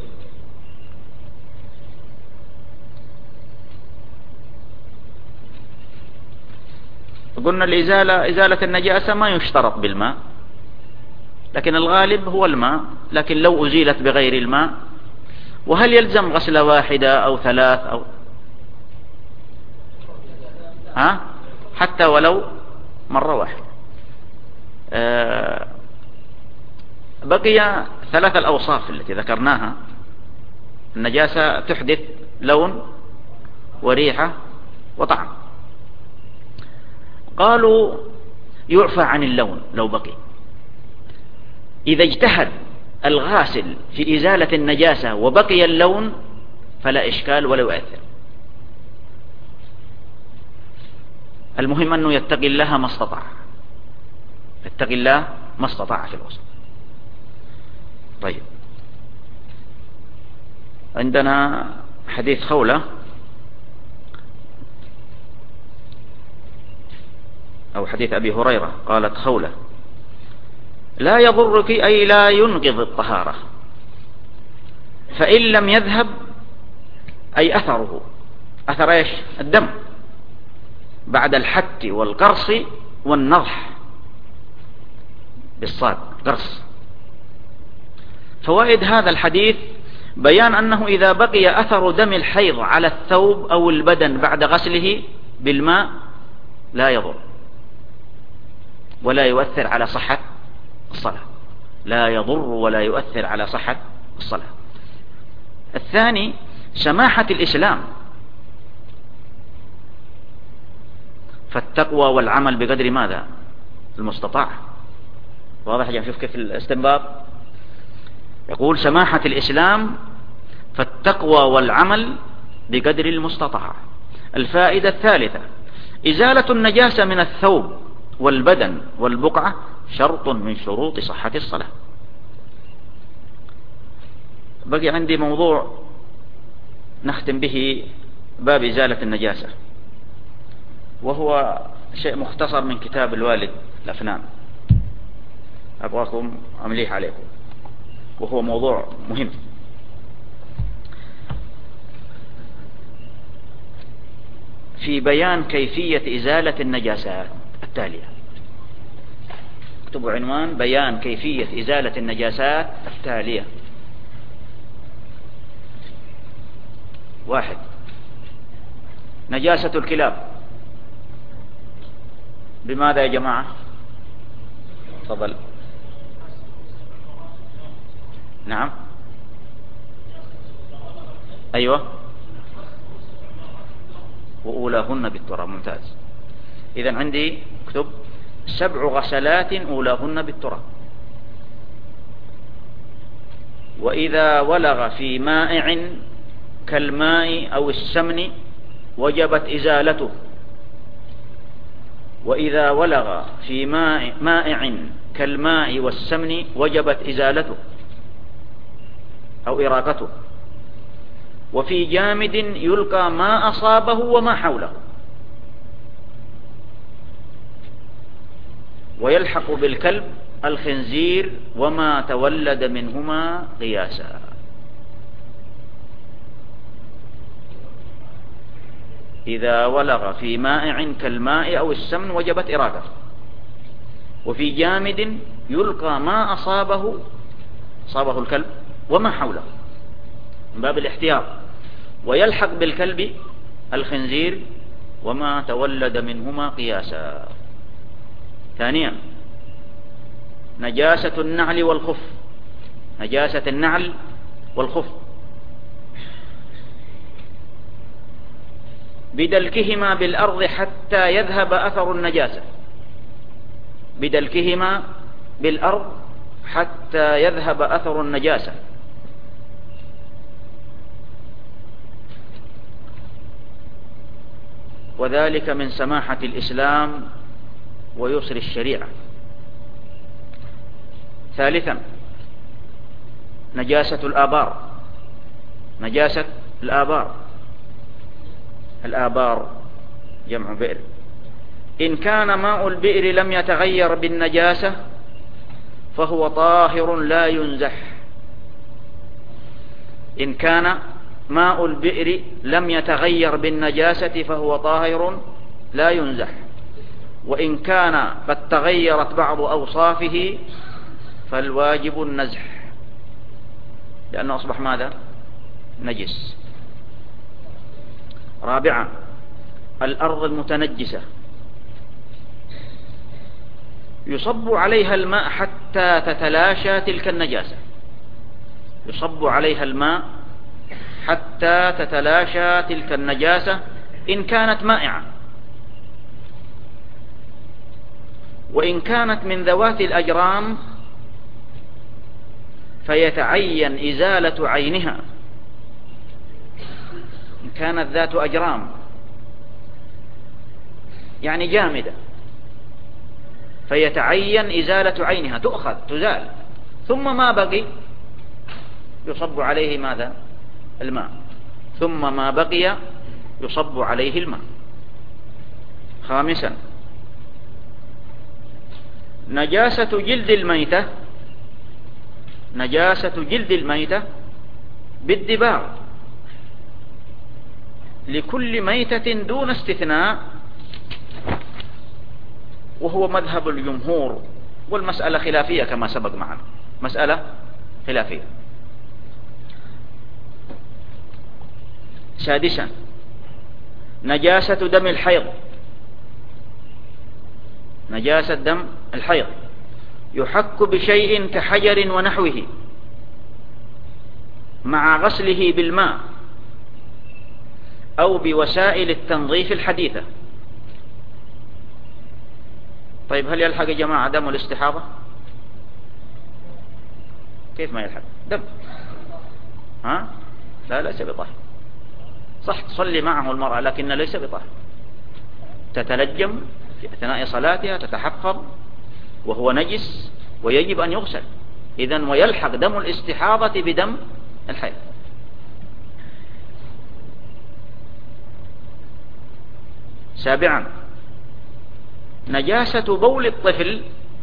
قلنا إزالة النجاسة ما يشترط بالماء، لكن الغالب هو الماء، لكن لو أزيلت بغير الماء. وهل يلزم غسلة واحدة أو ثلاث أو حتى ولو مرة واحدة؟ بقي 3 الأوصاف التي ذكرناها. النجاسة تحدث لون وريحة وطعم. قالوا يعفى عن اللون لو بقي، إذا اجتهد الغاسل في إزالة النجاسة وبقي اللون فلا إشكال ولا يؤثر. المهم أنه يتقي الله ما استطاع، يتقي الله ما استطاع في الوصف. طيب، عندنا حديث خولة أو حديث أبي هريرة، قالت خولة: لا يضرك أي لا ينقض الطهارة، فإن لم يذهب أي أثره، أثر إيش؟ الدم، بعد الحت والقرص والنضح بالصاد، قرص. فوائد هذا الحديث بيان أنه إذا بقي أثر دم الحيض على الثوب أو البدن بعد غسله بالماء لا يضر ولا يؤثر على صحة الصلاة، لا يضر ولا يؤثر على صحة الصلاة. الثاني سماحة الإسلام، فالتقوى والعمل بقدر ماذا؟ المستطاع. واضح يا؟ شوف كيف الاستنباط، يقول سماحة الإسلام فالتقوى والعمل بقدر المستطاع. الفائدة الثالثة إزالة النجاسة من الثوب والبدن والبقعة شرط من شروط صحة الصلاة. بقي عندي موضوع نختم به باب إزالة النجاسة، وهو شيء مختصر من كتاب الوالد الأفنان، أبغاكم أمليح عليكم، وهو موضوع مهم. في بيان كيفية إزالة النجاسات التالية. اكتبوا عنوان: بيان كيفية إزالة النجاسات التالية. 1. نجاسة الكلاب. بماذا يا جماعة؟ تفضل. نعم، أيوة، وأولاهن بالتراب. ممتاز. إذن عندي اكتب 7 غسلات أولاهن بالتراب. وإذا ولغ في مائع كالماء أو السمن وجبت إزالته. وإذا ولغ في مائع كالماء والسمن وجبت إزالته أو إراقته. وفي جامد يلقى ما أصابه وما حوله. ويلحق بالكلب الخنزير وما تولد منهما قياسا. إذا ولغ في مائع كالماء أو السمن وجبت إراقته. وفي جامد يلقى ما أصابه الكلب وما حوله من باب الاحتياط. ويلحق بالكلب الخنزير وما تولد منهما قياسا. 2. نجاسة النعل والخف. نجاسة النعل والخف، بدلكهما بالأرض حتى يذهب أثر النجاسة، بدلكهما بالأرض حتى يذهب أثر النجاسة. وذلك من سماحة الإسلام ويسر الشريعة. ثالثا نجاسة الآبار، نجاسة الآبار، الآبار جمع بئر. إن كان ماء البئر لم يتغير بالنجاسة فهو طاهر لا ينزح. إن كان ماء البئر لم يتغير بالنجاسة فهو طاهر لا ينزح. وإن كان قد تغيرت بعض أوصافه فالواجب النزح، لأنه أصبح ماذا؟ نجس. رابعا الأرض المتنجسة يصب عليها الماء حتى تتلاشى تلك النجاسة، يصب عليها الماء حتى تتلاشى تلك النجاسة إن كانت مائعة. وإن كانت من ذوات الأجرام فيتعين إزالة عينها. إن كانت ذات أجرام يعني جامدة فيتعين إزالة عينها، تؤخذ تزال، ثم ما بقي يصب عليه ماذا؟ الماء، ثم ما بقي يصب عليه الماء. خامسا نجاسة جلد الميتة، نجاسة جلد الميتة بالدباغ لكل ميتة دون استثناء، وهو مذهب الجمهور، والمسألة خلافية كما سبق معنا، مسألة خلافية. سادسا نجاسة دم الحيض، نجاسة دم الحيض يحك بشيء كحجر ونحوه مع غسله بالماء أو بوسائل التنظيف الحديثة. طيب هل يلحق يا جماعة دم الاستحاضة؟ كيف ما يلحق؟ دم ها؟ لا ليس بطاهر. صح تصلي معه المرأة لكن ليس بطاهر، تتلجم في أثناء صلاتها، تتحفظ وهو نجس ويجب أن يغسل. إذن ويلحق دم الاستحاضة بدم الحيض. سابعا نجاسة بول الطفل،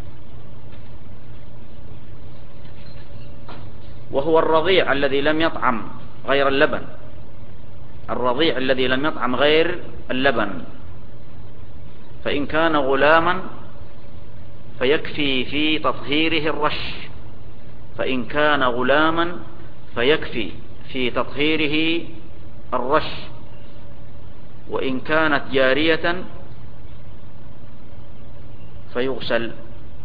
وهو الرضيع الذي لم يطعم غير اللبن، الرضيع الذي لم يطعم غير اللبن. فإن كان غلاما فيكفي في تطهيره الرش، فإن كان غلاما فيكفي في تطهيره الرش. وإن كانت جارية فيغسل.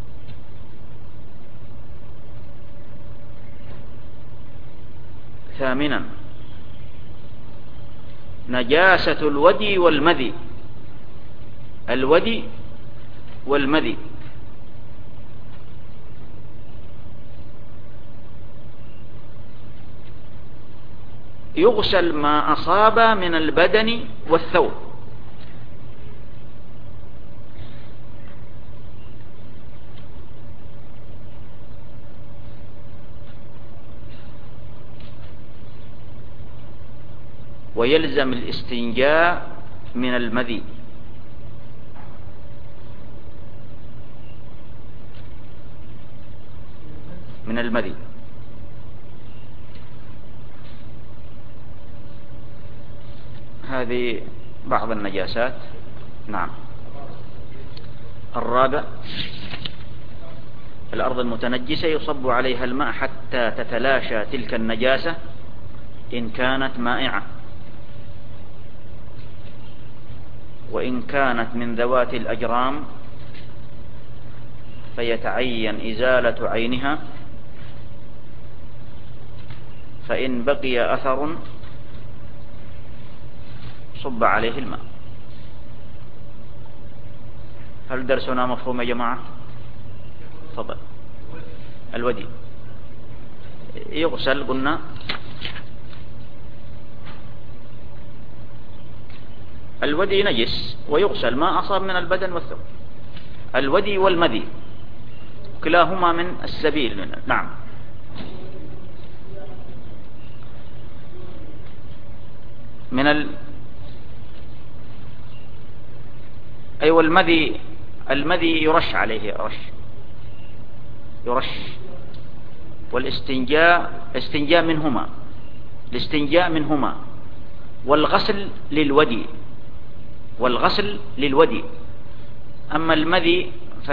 ثامنا نجاسة الودي والمذي، الودي والمذي يغسل ما أصاب من البدن والثوب. ويلزم الاستنجاء من المذي. من المذي. هذه بعض النجاسات. نعم. الرابع الأرض المتنجسة يصب عليها الماء حتى تتلاشى تلك النجاسة إن كانت مائعة، وإن كانت من ذوات الأجرام فيتعين إزالة عينها فإن بقي أثر صب عليه الماء. هل درسنا مفهوم يا جماعة؟ تفضل. الودي يغسل، قلنا الودي نجس ويغسل ما أصاب من البدن والثوب. الودي والمذي كلاهما من السبيل. نعم. من أيوة المذي يرش عليه يرش. والاستنجاء منهما والغسل للودي. أما المذي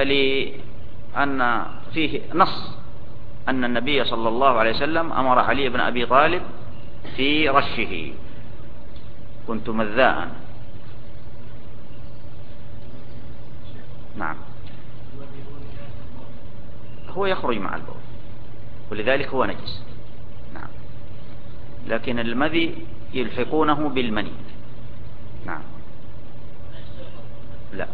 فلأن فيه نص أن النبي صلى الله عليه وسلم أمر علي بن أبي طالب في رشه: كنت مذاء. نعم. هو يخرج مع البول ولذلك هو نجس. نعم. لكن المذي يلحقونه بالمني. نعم. لا.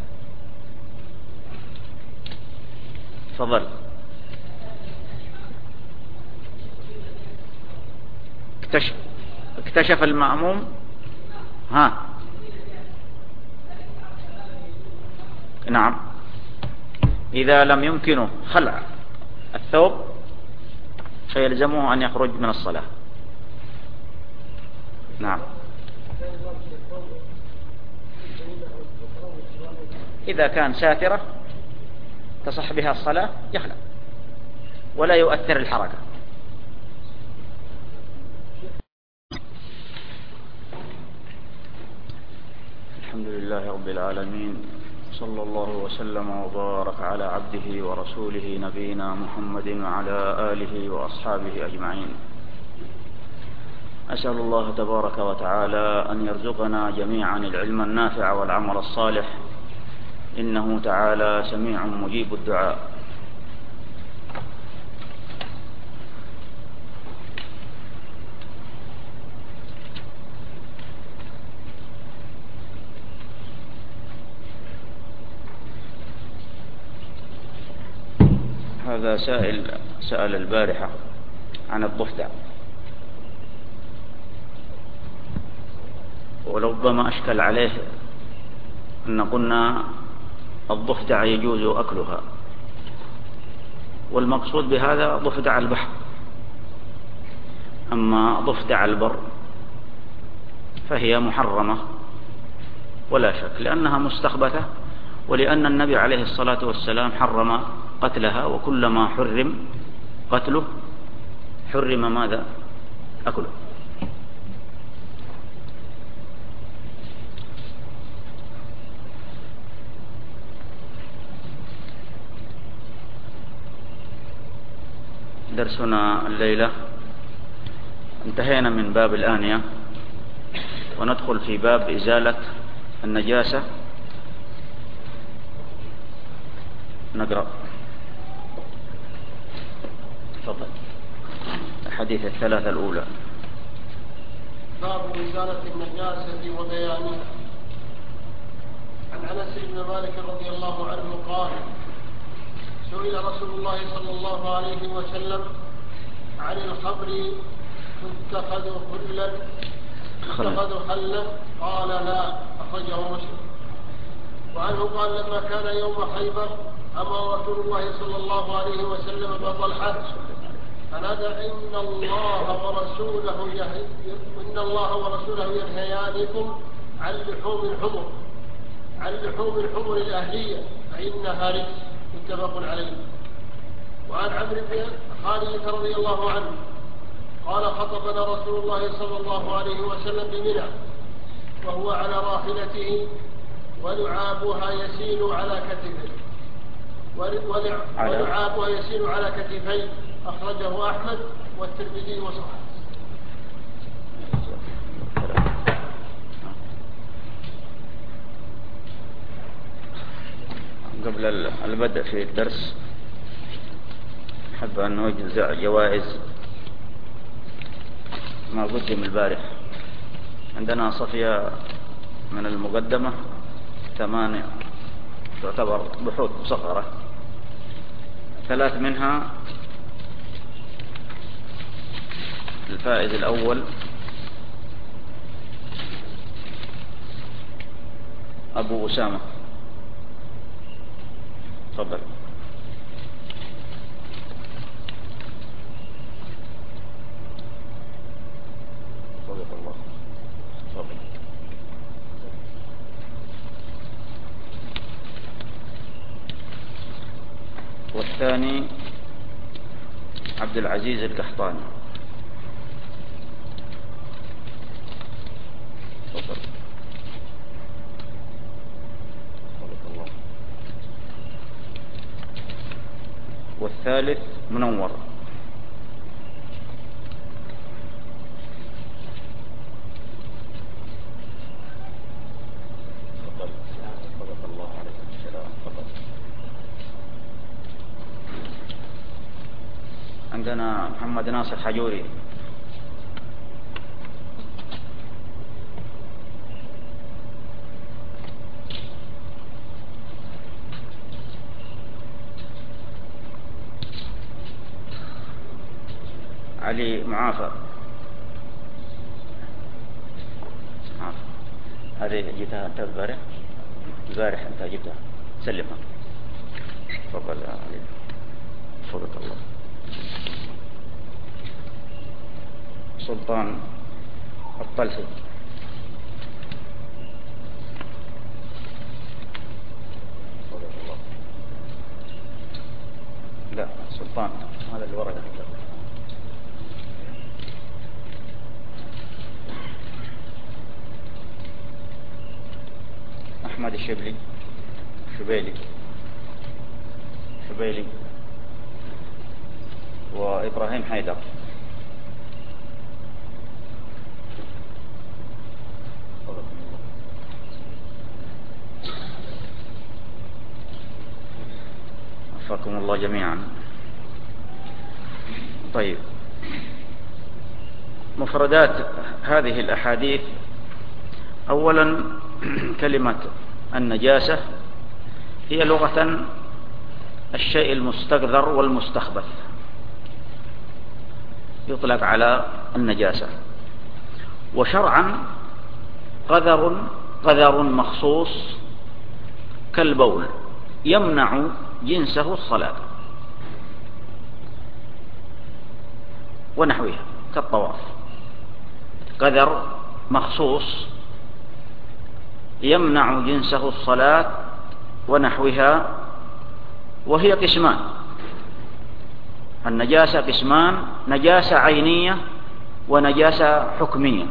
تفضل. اكتشف المأموم. نعم. إذا لم يمكنه خلع الثوب فيلزمه أن يخرج من الصلاة. نعم. إذا كان ساترة تصح بها الصلاة يخلع ولا يؤثر الحركة. الحمد لله رب العالمين، صلى الله وسلم وبارك على عبده ورسوله نبينا محمد وعلى آله وأصحابه أجمعين. أسأل الله تبارك وتعالى أن يرزقنا جميعا العلم النافع والعمل الصالح، إنه تعالى سميع مجيب الدعاء. هذا سأل البارحة عن الضفدع، وربما أشكل عليه أن قلنا الضفدع يجوز أكلها، والمقصود بهذا ضفدع البحر. أما ضفدع البر فهي محرمة ولا شك، لأنها مستخبثة، ولأن النبي عليه الصلاة والسلام حرم قتلها، وكلما حرم قتله حرم ماذا؟ أكله. درسنا الليلة انتهينا من باب الآنية وندخل في باب إزالة النجاسة. نقرأ. تفضل. الحديث الثلاثة الأولى. باب إزالة النجاسة وبيانها. عن أنس بن مالك رضي الله عنه قال: سئل رسول الله صلى الله عليه وسلم عن الخمر تتخذ خلا، قال: لا. أخرجه مسلم. وعنه قال: لما كان يوم خيبر أمر رسول الله صلى الله عليه وسلم بطلحة فنادى: إن الله ورسوله ينهيانكم عن لحوم الحمر الأهلية فإنها رجس. متفق عليه. وعن عمرو بن خالد رضي الله عنه قال: خطبنا رسول الله صلى الله عليه وسلم بمنى وهو على راحلته ولعابها يسيل على كتفيه أخرجه أحمد والترمذي وصححه. قبل البدء في الدرس أحب أن نوزع جوائز ما قدم البارح. عندنا صفية من المقدمة 8 تعتبر بحوث مصغرة، 3 منها الفائز الأول أبو أسامة، تفضل. صدق الله، تفضل. والثاني عبد العزيز القحطاني، تفضل. صدق الله. والثالث منور، تفضل. صدق الله عليكم السلام، تفضل. عندنا محمد ناصر حجوري، علي معافى، هذه جبتها أنت البارح أنت جبتها، سلمها. تفضل يا علي، صدق الله. سلطان الطلحي، صدق الله. لا سلطان، هذا اللي ورقة. أحمد الشبلي، شبيلي، وإبراهيم حيدر. وفقكم الله جميعا. طيب، مفردات هذه الأحاديث. أولا، كلمة النجاسة هي لغة الشيء المستقذر والمستخبث، يطلق على النجاسة. وشرعا قذر مخصوص كالبول يمنع جنسه الصلاة ونحوها كالطواف. قذر مخصوص يمنع جنسه الصلاة ونحوها، وهي قسمان. النجاسة قسمان: نجاسة عينية ونجاسة حكمية.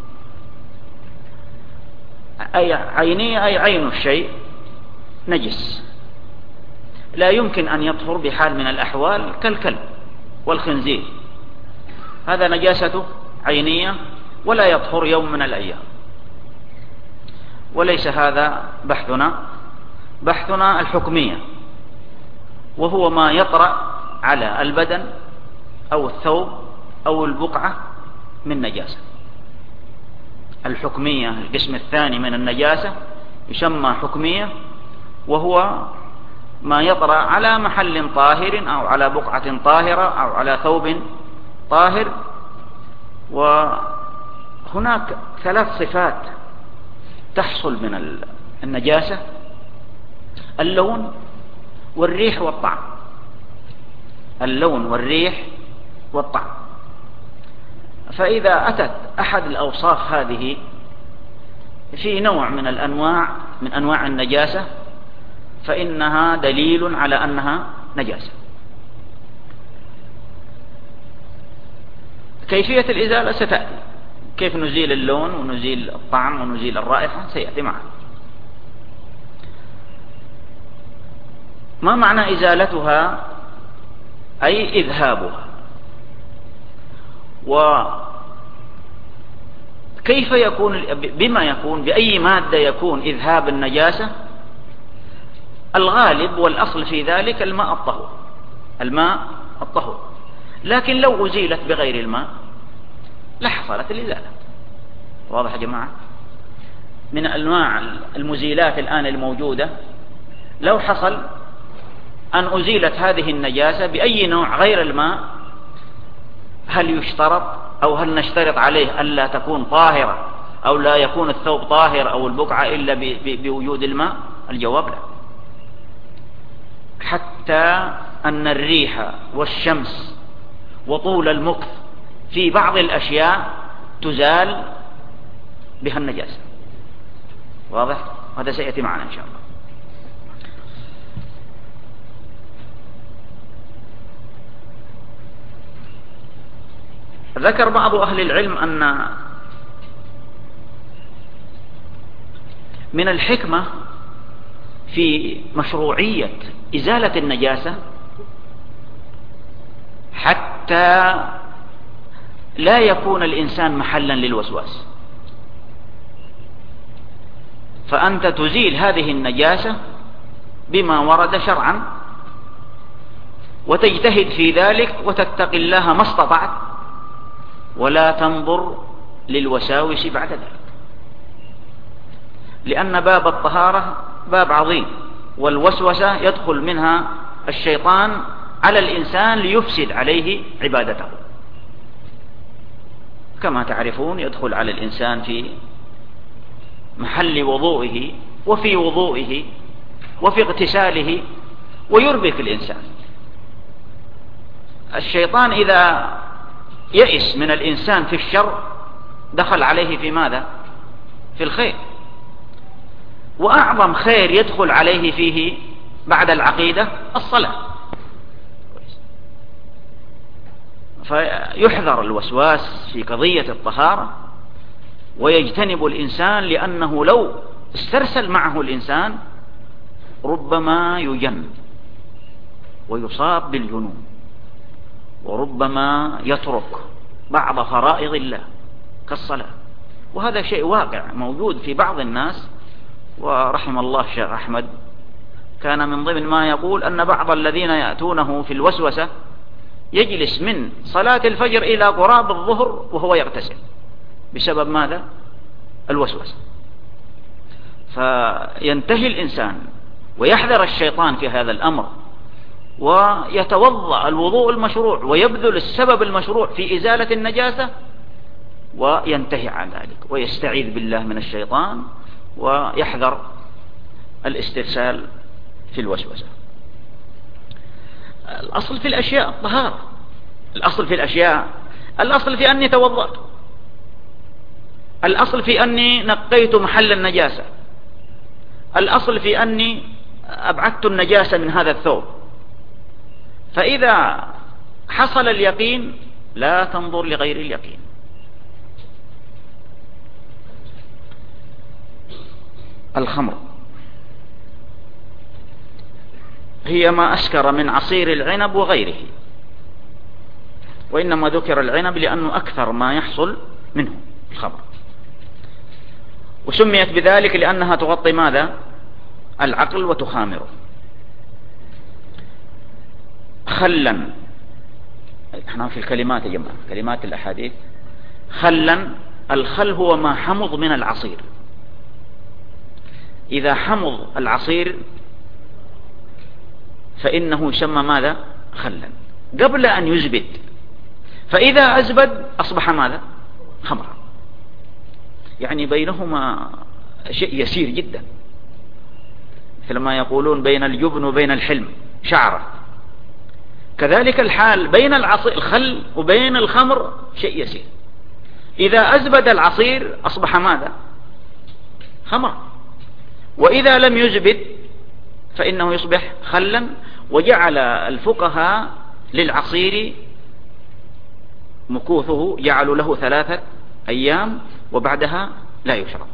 أي عينية أي عين الشيء نجس، لا يمكن أن يطهر بحال من الأحوال، كالكلب والخنزير، هذا نجاسته عينية ولا يطهر يوم من الأيام. وليس هذا بحثنا الحكمية، وهو ما يطرأ على البدن أو الثوب أو البقعة من نجاسة. الحكمية القسم الثاني من النجاسة يسمى حكمية، وهو ما يطرأ على محل طاهر أو على بقعة طاهرة أو على ثوب طاهر. وهناك 3 صفات تحصل من النجاسة: اللون والريح والطعم. اللون والريح والطعم. فإذا أتت أحد الأوصاف هذه في نوع من أنواع النجاسة، فإنها دليل على أنها نجاسة. كيفية الإزالة ستأتي، كيف نزيل اللون ونزيل الطعم ونزيل الرائحة سيأتي معنا. ما معنى إزالتها؟ أي إذهابها. وكيف يكون؟ بما يكون، بأي مادة يكون إذهاب النجاسة؟ الغالب والأصل في ذلك الماء الطهور. لكن لو أزيلت بغير الماء لحصلت الإزالة. واضح يا جماعة؟ من أنواع المزيلات الآن الموجودة، لو حصل أن أزيلت هذه النجاسة بأي نوع غير الماء، هل يشترط أو هل نشترط عليه ألا تكون طاهرة أو لا يكون الثوب طاهر أو البقعة إلا بوجود الماء؟ الجواب لا. حتى أن الريح والشمس وطول المكث في بعض الأشياء تزال بها النجاسة. واضح؟ هذا سيأتي معنا إن شاء الله. ذكر بعض أهل العلم أن من الحكمة في مشروعية إزالة النجاسة حتى لا يكون الإنسان محلا للوسواس، فأنت تزيل هذه النجاسة بما ورد شرعا وتجتهد في ذلك وتتقي الله ما استطعت، ولا تنظر للوساوس بعد ذلك، لأن باب الطهارة باب عظيم، والوسوسة يدخل منها الشيطان على الإنسان ليفسد عليه عبادته. كما تعرفون يدخل على الإنسان في محل وضوئه وفي وضوئه وفي اغتساله ويربك الإنسان. الشيطان إذا يئس من الإنسان في الشر دخل عليه في ماذا؟ في الخير. وأعظم خير يدخل عليه فيه بعد العقيدة الصلاة. فيحذر الوسواس في قضية الطهارة ويجتنب الإنسان، لأنه لو استرسل معه الإنسان ربما يجن ويصاب بالجنون، وربما يترك بعض فرائض الله كالصلاة. وهذا شيء واقع موجود في بعض الناس. ورحم الله الشيخ أحمد كان من ضمن ما يقول أن بعض الذين يأتونه في الوسوسة يجلس من صلاة الفجر إلى قراب الظهر وهو يغتسل بسبب ماذا؟ الوسوسة. فينتهي الإنسان ويحذر الشيطان في هذا الأمر، ويتوضأ الوضوء المشروع ويبذل السبب المشروع في إزالة النجاسة، وينتهي عن ذلك ويستعيذ بالله من الشيطان ويحذر الاسترسال في الوسوسة. الأصل في الأشياء الطهارة، الأصل في الأشياء، الأصل في أني توضأت، الأصل في أني نقيت محل النجاسة، الأصل في أني أبعدت النجاسة من هذا الثوب. فإذا حصل اليقين لا تنظر لغير اليقين. الخمر هي ما أسكر من عصير العنب وغيره، وإنما ذكر العنب لأنه أكثر ما يحصل منه الخمر، وسميت بذلك لأنها تغطي ماذا؟ العقل وتخامره. خلا، احنا في الكلمات يا جماعة، كلمات الأحاديث. خلا، الخل هو ما حمض من العصير. إذا حمض العصير فإنه يسمى ماذا؟ خلا، قبل أن يزبد. فإذا أزبد أصبح ماذا؟ خمرا. يعني بينهما شيء يسير جدا، مثل ما يقولون بين الجبن وبين الحلم شعرة. كذلك الحال بين الخل وبين الخمر شيء يسير. إذا أزبد العصير أصبح ماذا؟ خمر. وإذا لم يزبد فإنه يصبح خلا. وجعل الفقهاء للعصير مكوثه، جعلوا له 3 أيام وبعدها لا يشرب.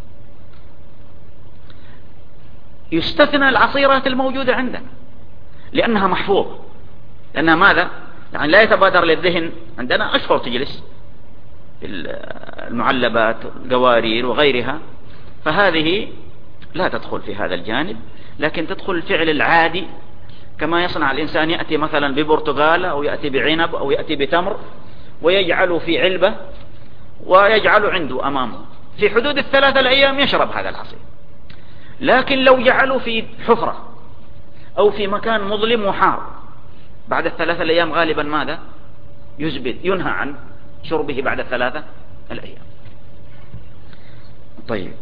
يستثنى العصيرات الموجودة عندنا لأنها محفوظ، لأنها ماذا؟ يعني لا يتبادر للذهن. عندنا أشهر تجلس المعلبات، القوارير وغيرها، فهذه لا تدخل في هذا الجانب، لكن تدخل الفعل العادي كما يصنع الإنسان. يأتي مثلا ببرتقالة أو يأتي بعنب أو يأتي بتمر ويجعله في علبة ويجعل عنده أمامه في حدود ال3 أيام يشرب هذا العصير. لكن لو جعله في حفرة أو في مكان مظلم وحار، بعد ال3 أيام غالبا ماذا؟ يزبد، ينهى عن شربه بعد ال3 أيام. طيب،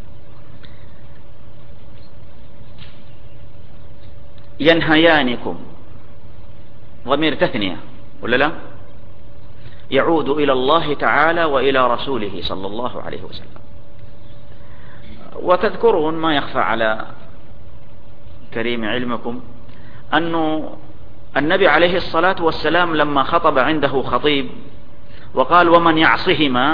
ينهيانكم ضمير تثنية ولا لا؟ يعود إلى الله تعالى وإلى رسوله صلى الله عليه وسلم. وتذكرون ما يخفى على كريم علمكم أن النبي عليه الصلاة والسلام لما خطب عنده خطيب وقال ومن يعصهما،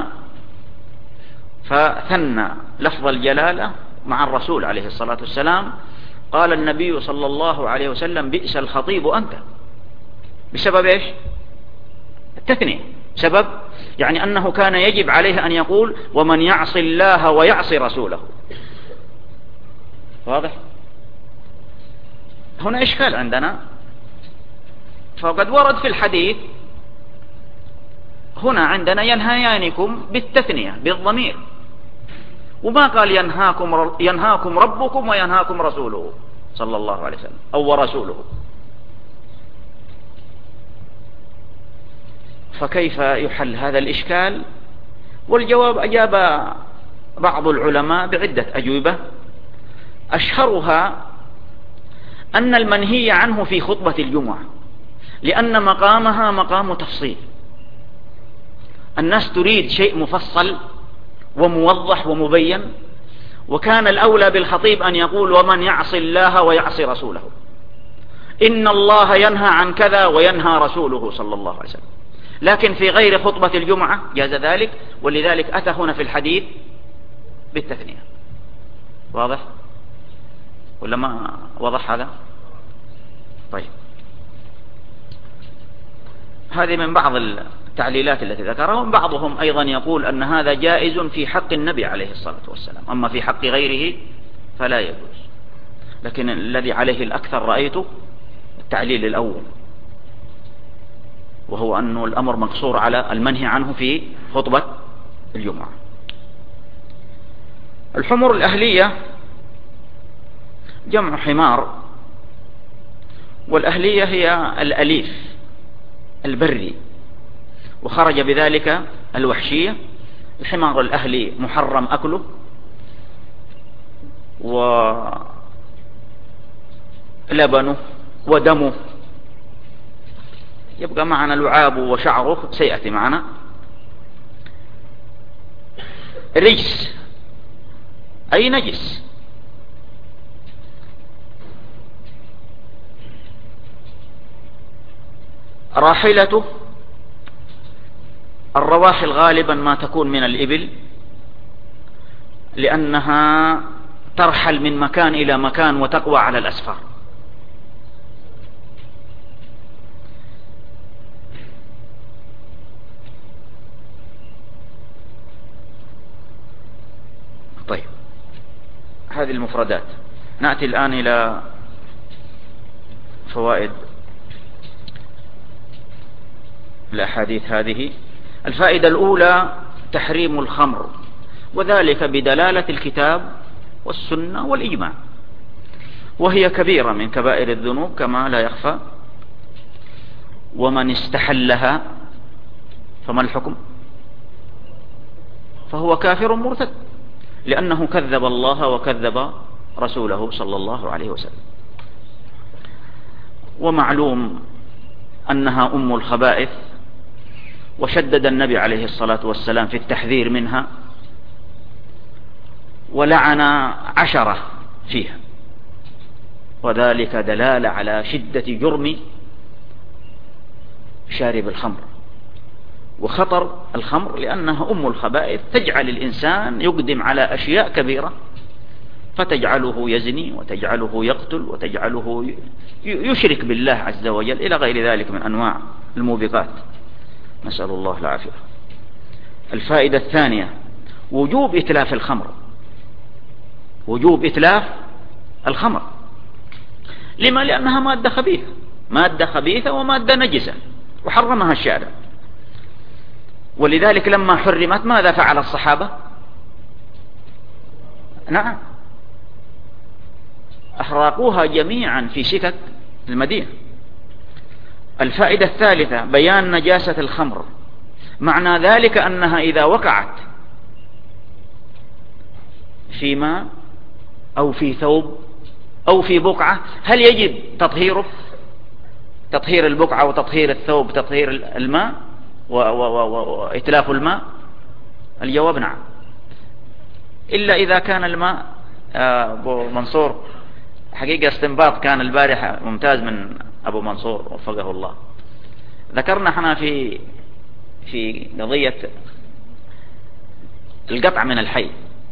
فثنى لفظ الجلالة مع الرسول عليه الصلاة والسلام. قال النبي صلى الله عليه وسلم بئس الخطيب أنت، بسبب إيش؟ التثنية. سبب يعني أنه كان يجب عليه أن يقول ومن يعص الله ويعصي رسوله. واضح؟ هنا إشكال عندنا، فقد ورد في الحديث هنا عندنا ينهيانكم بالتثنية بالضمير، وما قال ينهاكم ربكم وينهاكم رسوله صلى الله عليه وسلم أو ورسوله. فكيف يحل هذا الإشكال؟ والجواب أجاب بعض العلماء بعدة أجوبة، أشهرها أن المنهي عنه في خطبة الجمعة، لأن مقامها مقام تفصيل، الناس تريد شيء مفصل وموضح ومبين، وكان الأولى بالخطيب أن يقول ومن يعص الله ويعصي رسوله، إن الله ينهى عن كذا وينهى رسوله صلى الله عليه وسلم. لكن في غير خطبة الجمعة جاز ذلك، ولذلك أتى هنا في الحديث بالتثنية. واضح ولا ما وضح هذا؟ طيب، هذه من بعض التعليلات التي ذكرها. بعضهم أيضا يقول أن هذا جائز في حق النبي عليه الصلاة والسلام، أما في حق غيره فلا يجوز. لكن الذي عليه الأكثر رأيته التعليل الأول، وهو أن الأمر مقصور على المنهي عنه في خطبة الجمعة. الحمر الأهلية جمع حمار، والأهلية هي الأليف البري، وخرج بذلك الوحشية. الحمار الأهلي محرم أكله، ولبنه ودمه يبقى معنا، لعابه وشعره سيأتي معنا. رجس أي نجس. راحلته الرواحل غالبا ما تكون من الإبل، لأنها ترحل من مكان إلى مكان وتقوى على الأسفار. طيب، هذه المفردات. نأتي الآن إلى فوائد الأحاديث هذه. الفائدة الأولى تحريم الخمر، وذلك بدلالة الكتاب والسنة والإجماع، وهي كبيرة من كبائر الذنوب كما لا يخفى. ومن استحلها فما الحكم؟ فهو كافر مرتد، لأنه كذب الله وكذب رسوله صلى الله عليه وسلم. ومعلوم أنها أم الخبائث، وشدد النبي عليه الصلاة والسلام في التحذير منها، ولعن 10 فيها، وذلك دلالة على شدة جرم شارب الخمر وخطر الخمر، لأنها أم الخبائث، تجعل الإنسان يقدم على أشياء كبيرة، فتجعله يزني وتجعله يقتل وتجعله يشرك بالله عز وجل إلى غير ذلك من أنواع الموبقات، نسأل الله العافية. الفائدة الثانية وجوب إتلاف الخمر، وجوب إتلاف الخمر. لما؟ لأنها مادة خبيثة، مادة خبيثة ومادة نجسة، وحرمها الشارع. ولذلك لما حرمت ماذا فعل الصحابة؟ نعم، أحرقوها جميعا في سكك المدينة. الفائدة الثالثة بيان نجاسة الخمر. معنى ذلك أنها إذا وقعت في ماء أو في ثوب أو في بقعة، هل يجب تطهيره؟ تطهير البقعة وتطهير الثوب، تطهير الماء وإتلاف الماء؟ الجواب نعم، إلا إذا كان الماء أبو منصور حقيقة استنباط كان البارحة ممتاز من أبو منصور وفقه الله. ذكرنا احنا في قضية القطع من الحي،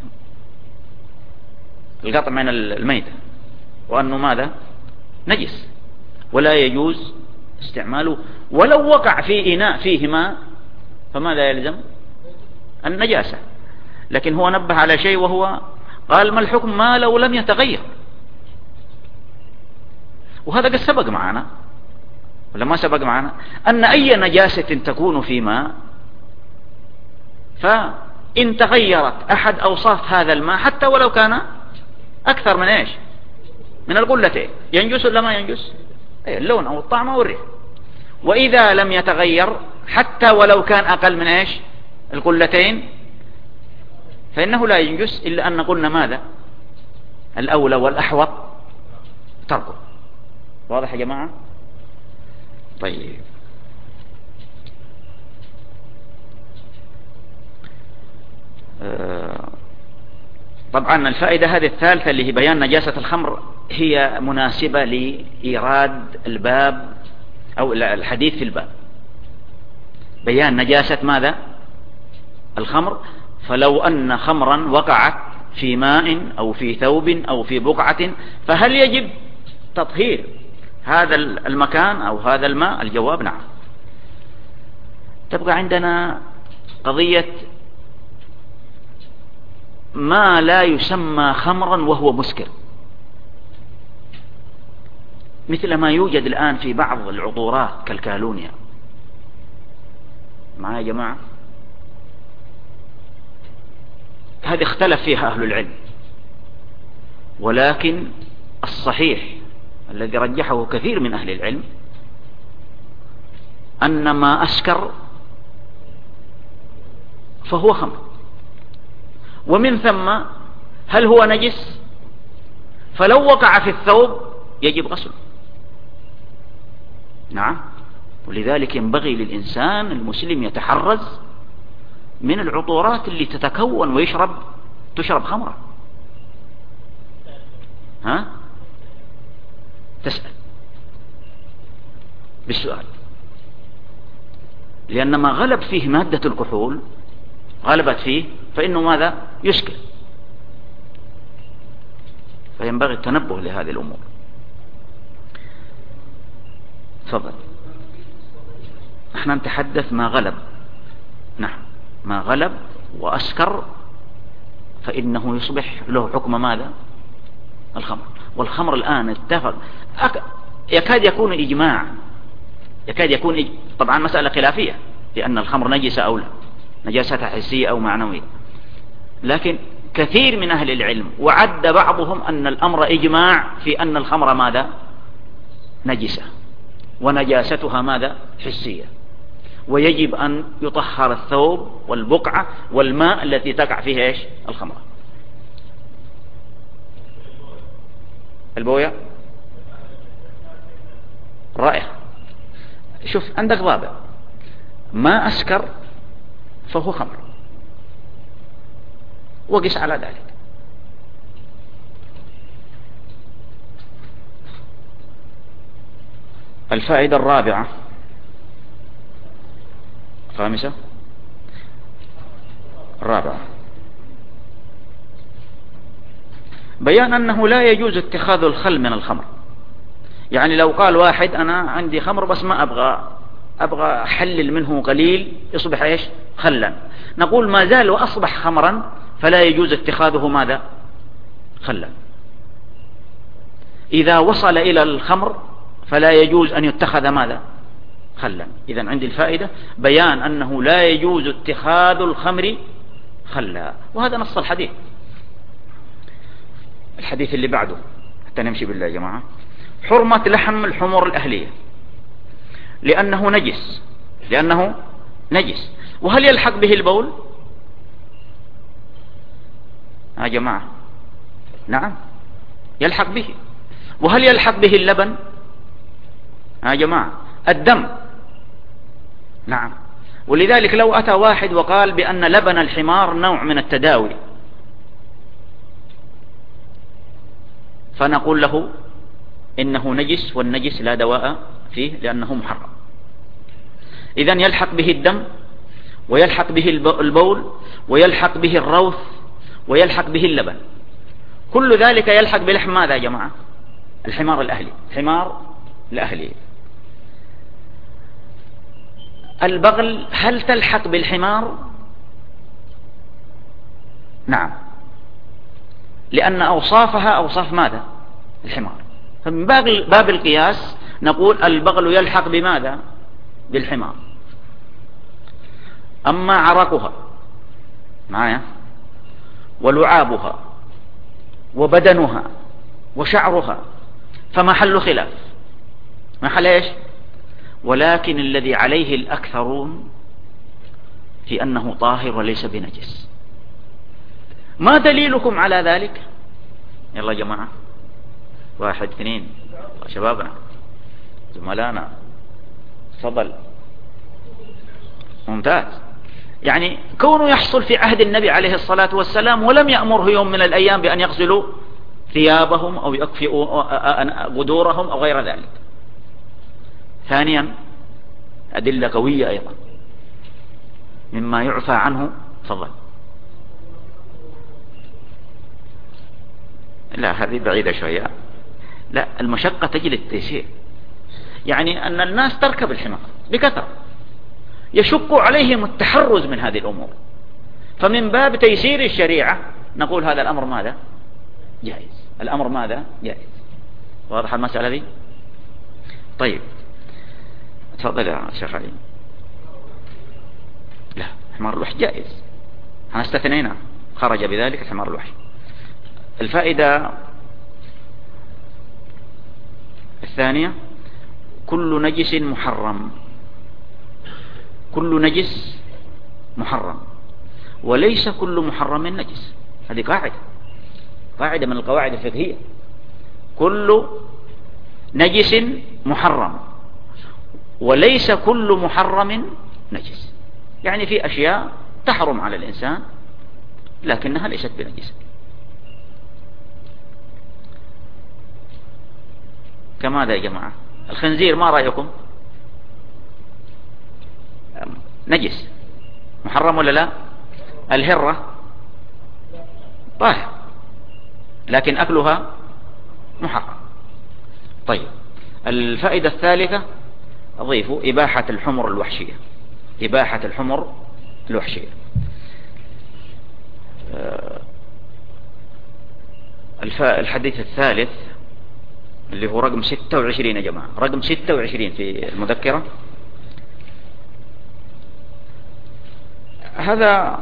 القطع من الميتة، وأنه ماذا؟ نجس ولا يجوز استعماله، ولو وقع في إناء فيه ماء فماذا يلزم؟ النجاسة. لكن هو نبه على شيء، وهو قال ما الحكم ما لو لم يتغير؟ وهذا قد سبق معنا ولا ما سبق معنا؟ أن أي نجاسة تكون في ماء فإن تغيرت أحد أوصاف هذا الماء حتى ولو كان أكثر من إيش؟ من القلتين، ينجس ولا ما ينجس؟ اللون أو الطعم أو الريح. وإذا لم يتغير حتى ولو كان أقل من إيش؟ القلتين، فإنه لا ينجس، إلا أن قلنا ماذا؟ الأولى والأحوط تركه. واضح يا جماعة؟ طيب، طبعا الفائدة هذه الثالثة اللي هي بيان نجاسة الخمر هي مناسبة لإيراد الباب أو الحديث في الباب، بيان نجاسة ماذا؟ الخمر. فلو أن خمرا وقعت في ماء أو في ثوب أو في بقعة، فهل يجب تطهير هذا المكان أو هذا الماء؟ الجواب نعم. تبقى عندنا قضية ما لا يسمى خمرا وهو مسكر، مثل ما يوجد الآن في بعض العطورات كالكالونيا. معايا يا جماعة؟ هذه اختلف فيها أهل العلم، ولكن الصحيح الذي رجحه كثير من أهل العلم أن ما أسكر فهو خمر، ومن ثم هل هو نجس؟ فلو وقع في الثوب يجب غسله. نعم، ولذلك ينبغي للإنسان المسلم يتحرز من العطورات اللي تتكون تشرب خمرة. ها؟ تسأل بالسؤال، لأن ما غلب فيه مادة الكحول غلبت فيه فإنه ماذا؟ يسكر. فينبغي التنبه لهذه الأمور. تفضل. احنا نتحدث ما غلب. نعم، ما غلب وأسكر فإنه يصبح له حكم ماذا؟ الخمر. والخمر الآن اتفق يكاد يكون إجماع، طبعا مسألة خلافية لأن الخمر نجسة أو لا، نجاستها حسية أو معنوية، لكن كثير من أهل العلم وعد بعضهم أن الأمر إجماع في أن الخمر ماذا؟ نجسة، ونجاستها ماذا؟ حسية، ويجب أن يطهر الثوب والبقعة والماء التي تقع فيها إيش؟ الخمر. البوية رائع. شوف عندك ضابط، ما أسكر فهو خمر، وقس على ذلك. الفائدة الرابعة الخامسة الرابعة بيان أنه لا يجوز اتخاذ الخل من الخمر. يعني لو قال واحد أنا عندي خمر بس ما أبغى أحلل منه قليل يصبح إيش؟ خلا، نقول ما زال وأصبح خمرا فلا يجوز اتخاذه ماذا؟ خلا. إذا وصل إلى الخمر فلا يجوز أن يتخذ ماذا؟ خلا. إذن عندي الفائدة بيان أنه لا يجوز اتخاذ الخمر خلا، وهذا نص الحديث. الحديث اللي بعده حتى نمشي بالله يا جماعة: حرمة لحم الحمر الأهلية لأنه نجس. وهل يلحق به البول يا جماعة؟ نعم يلحق به. وهل يلحق به اللبن يا جماعة؟ الدم؟ نعم. ولذلك لو أتى واحد وقال بأن لبن الحمار نوع من التداوي، فنقول له إنه نجس، والنجس لا دواء فيه لأنه محرم. إذن يلحق به الدم، ويلحق به البول، ويلحق به الروث، ويلحق به اللبن. كل ذلك يلحق بلحم ماذا يا جماعة؟ الحمار الأهلي. البغل هل تلحق بالحمار؟ نعم، لأن أوصافها أوصاف ماذا؟ الحمار. فمن باب القياس نقول البغل يلحق بماذا؟ بالحمار. أما عرقها معايا ولعابها وبدنها وشعرها فمحل خلاف، محل ايش؟ ولكن الذي عليه الأكثرون في أنه طاهر وليس بنجس. ما دليلكم على ذلك؟ يلا يا جماعة، 1 2 شبابنا زملانا، تفضل. ممتاز. يعني كونه يحصل في عهد النبي عليه الصلاة والسلام ولم يأمره يوم من الأيام بأن يغسلوا ثيابهم أو يكفئوا غدورهم أو غير ذلك. ثانيا أدلة قوية أيضا مما يعفى عنه. تفضل. لا هذه بعيدة شوية. لا، المشقة تجلب التيسير. يعني أن الناس تركب الحمار بكثرة، يشق عليهم التحرز من هذه الأمور، فمن باب تيسير الشريعة نقول هذا الأمر ماذا؟ جائز. الأمر ماذا؟ جائز. واضح المسألة دي؟ طيب تفضل يا شيخ علي. لا، حمار الوحش جائز، احنا استثنينا، خرج بذلك الحمار الوحش. الفائدة الثانية: كل نجس محرم. كل نجس محرم، وليس كل محرم نجس. هذه قاعدة من القواعد الفقهية. كل نجس محرم، وليس كل محرم نجس. يعني في أشياء تحرم على الإنسان لكنها ليست بنجس. كماذا يا جماعة؟ الخنزير ما رأيكم؟ نجس، محرم ولا لا؟ الهرة طاهر لكن أكلها محرم. طيب الفائدة الثالثة أضيف إباحة الحمر الوحشية. إباحة الحمر الوحشية. الحديث الثالث اللي هو رقم 26 يا جماعة، رقم 26 في المذكرة. هذا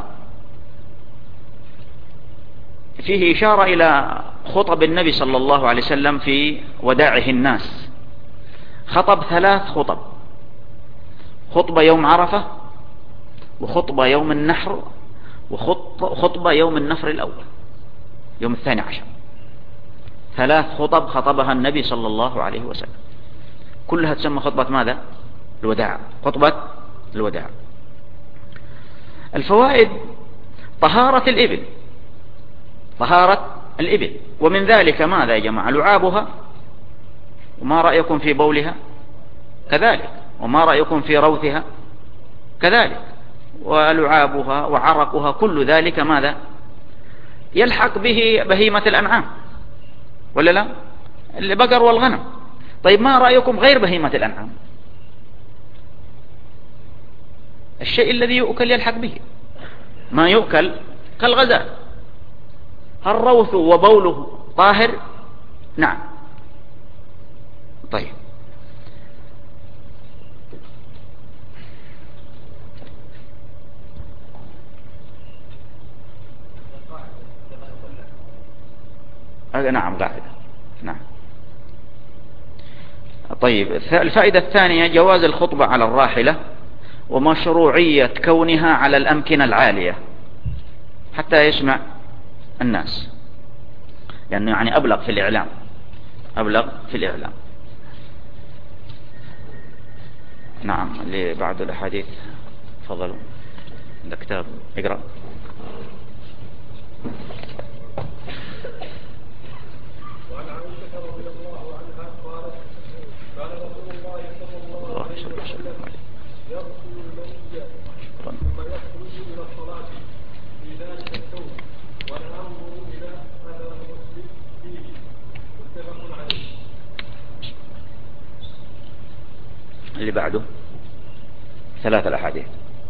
فيه إشارة إلى خطب النبي صلى الله عليه وسلم في وداعه الناس. خطب 3 خطب: خطبة يوم عرفة، وخطبة يوم النحر، وخطبة يوم النفر الأول يوم 12. 3 خطب خطبها النبي صلى الله عليه وسلم، كلها تسمى خطبة ماذا؟ الوداع، خطبة الوداع. الفوائد: طهارة الإبل، طهارة الإبل، ومن ذلك ماذا يا جماعة؟ لعابها. وما رأيكم في بولها؟ كذلك. وما رأيكم في روثها؟ كذلك. ولعابها وعرقها كل ذلك ماذا؟ يلحق به بهيمة الأنعام ولا لا؟ البقر والغنم. طيب ما رأيكم غير بهيمة الأنعام؟ الشيء الذي يؤكل يلحق به. ما يؤكل كالغزال. الروث وبوله طاهر؟ نعم. طيب نعم قاعدة. نعم. طيب الفائدة الثانية جواز الخطبة على الراحلة ومشروعية كونها على الأمكنة العالية حتى يسمع الناس، لأنه يعني أبلغ في الإعلام، أبلغ في الإعلام. نعم. اللي بعد الأحاديث فضلوا عند كتاب اقرأ. وعن عائشة رضي الله عنها قالت كان رسول الله صلى الله عليه وسلم يغسل المني ثم يخرج إلى الصلاة في ذلك الثوب ولا أنظر إلى أثر المسلم فيه. متفق عليه. اللي بعده 3 الأحاديث.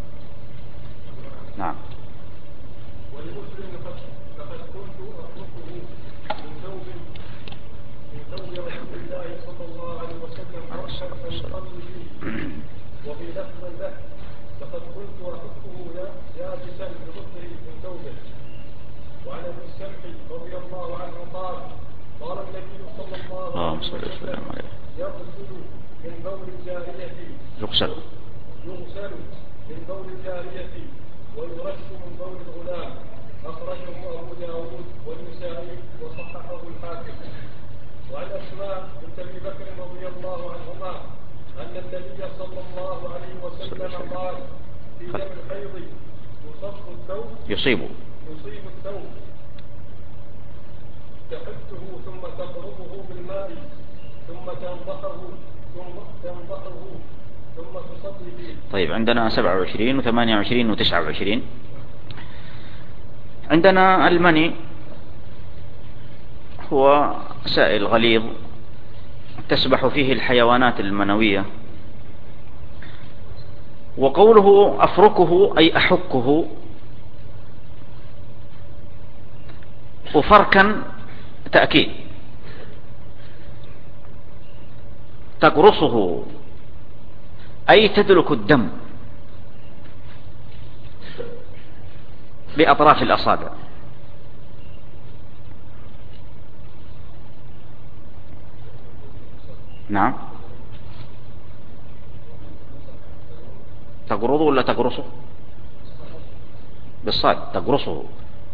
نعم. ولمسلم لقد كنت أخلقه من ثوب رسول الله صلى الله عليه وسلم فرشا فيصلي فيه. وفي لفظ له لقد كنت أخلقه يابسا ببطنه من ثوبه. وعن ابي السمح رضي الله عنه قال قال النبي صلى الله عليه وسلم يغسل من بول الجارية يغسل من بول الجارية ويرش من بول الغلام. أخرجه أبو داود والنسائي وصححه الحاكم. وعن أسماء بنت أبي بكر رضي الله عنهما أن النبي صلى الله عليه وسلم قال في دم الحيض يصيب الثوب تحته ثم تقربه بالماء ثم تنضحه ثم تصلي فيه. طيب عندنا 27 و28 و29. عندنا المني هو سائل غليظ تسبح فيه الحيوانات المنوية، وقوله أفركه أي أحكه، وفركا تأكيد، تقرصه أي تدلك الدم بأطراف الأصابع. نعم. تقرضه ولا تقرصه؟ بالصاد تقرصه.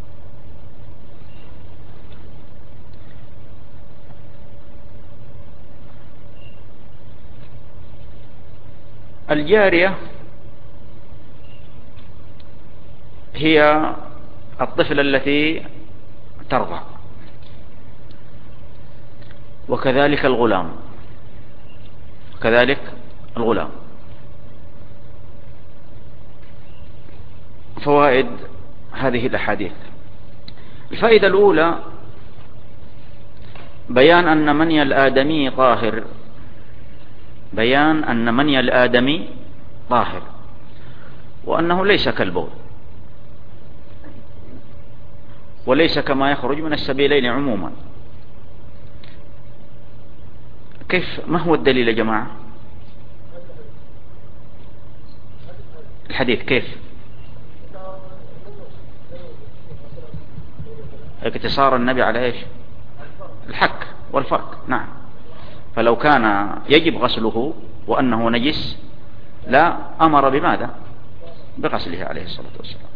الجارية هي الطفلة التي ترضع، وكذلك الغلام، فوائد هذه الأحاديث. الفائدة الأولى بيان أن مني الآدمي طاهر، وأنه ليس كالبول، وليس كما يخرج من السبيلين عموما. ما هو الدليل يا جماعة؟ الحديث كيف؟ اقتصار النبي على ايش؟ الحك والفرك. نعم. فلو كان يجب غسله وأنه نجس لا أمر بماذا؟ بغسله عليه الصلاة والسلام.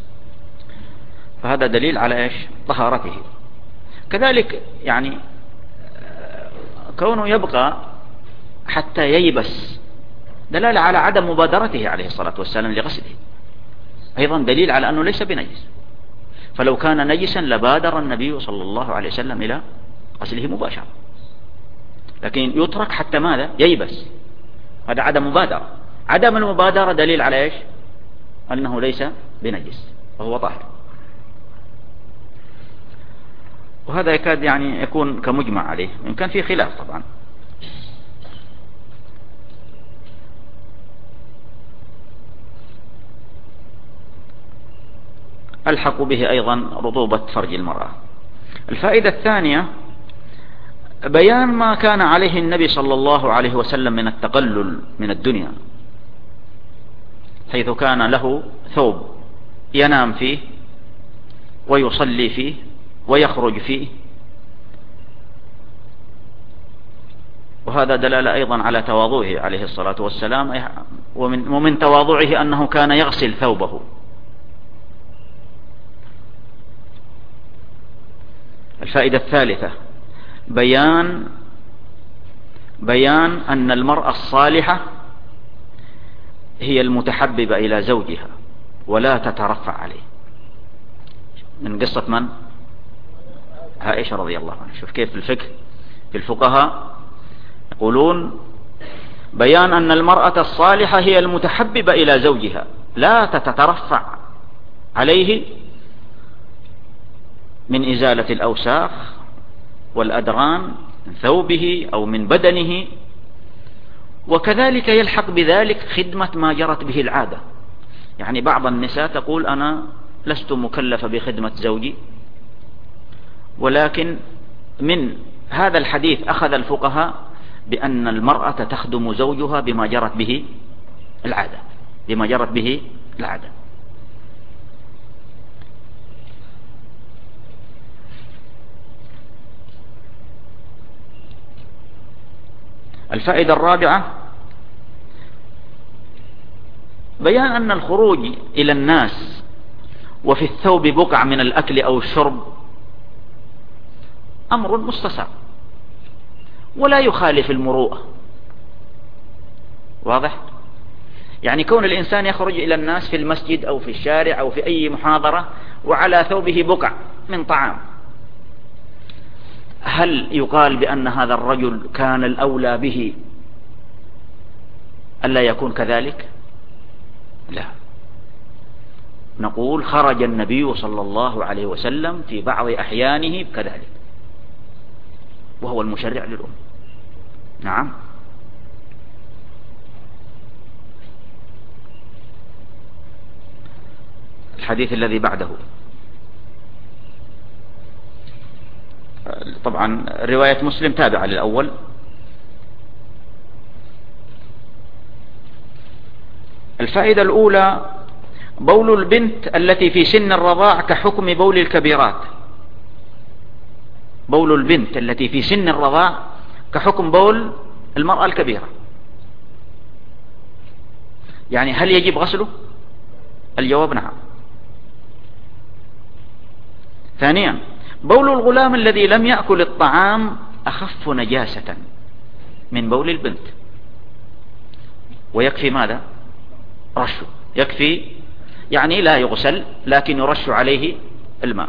فهذا دليل على ايش؟ طهارته. كذلك يعني كونه يبقى حتى ييبس دلالة على عدم مبادرته عليه الصلاة والسلام لغسله، أيضا دليل على أنه ليس بنجس. فلو كان نجسا لبادر النبي صلى الله عليه وسلم إلى غسله مباشرة، لكن يترك حتى ماذا؟ ييبس. هذا عدم مبادرة. عدم المبادرة دليل على ايش؟ أنه ليس بنجس وهو طاهر. وهذا يكاد يعني يكون كمجمع عليه، إن كان فيه خلاف طبعا. ألحق به أيضا رطوبة فرج المرأة. الفائدة الثانية بيان ما كان عليه النبي صلى الله عليه وسلم من التقلل من الدنيا، حيث كان له ثوب ينام فيه ويصلي فيه ويخرج فيه وهذا دلالة أيضا على تواضعه عليه الصلاة والسلام، ومن تواضعه أنه كان يغسل ثوبه. الفائدة الثالثة بيان أن المرأة الصالحة هي المتحببة إلى زوجها ولا تترفع عليه. من قصة من؟ عائشة رضي الله عنها. شوف كيف الفقه في الفقهاء يقولون بيان أن المرأة الصالحة هي المتحببة إلى زوجها لا تترفع عليه من إزالة الأوساخ والأدران من ثوبه أو من بدنه، وكذلك يلحق بذلك خدمة ما جرت به العادة. يعني بعض النساء تقول أنا لست مكلفة بخدمة زوجي، ولكن من هذا الحديث أخذ الفقهاء بأن المرأة تخدم زوجها بما جرت به العادة. الفائدة الرابعة بيان أن الخروج إلى الناس وفي الثوب بقع من الأكل أو الشرب أمر مستساغ ولا يخالف المروءة. واضح؟ يعني كون الإنسان يخرج إلى الناس في المسجد أو في الشارع أو في أي محاضرة وعلى ثوبه بقع من طعام، هل يقال بأن هذا الرجل كان الأولى به ألا يكون كذلك؟ لا، نقول خرج النبي صلى الله عليه وسلم في بعض أحيانه كذلك، وهو المشرع للأمة. نعم. الحديث الذي بعده طبعا رواية مسلم تابعة للأول. الفائدة الأولى بول البنت التي في سن الرضاع كحكم بول الكبيرات. بول البنت التي في سن الرضاع كحكم بول المرأة الكبيرة. يعني هل يجب غسله؟ الجواب نعم. ثانيا بول الغلام الذي لم يأكل الطعام أخف نجاسة من بول البنت، ويكفي ماذا؟ رشه. يكفي يعني لا يغسل لكن يرش عليه الماء.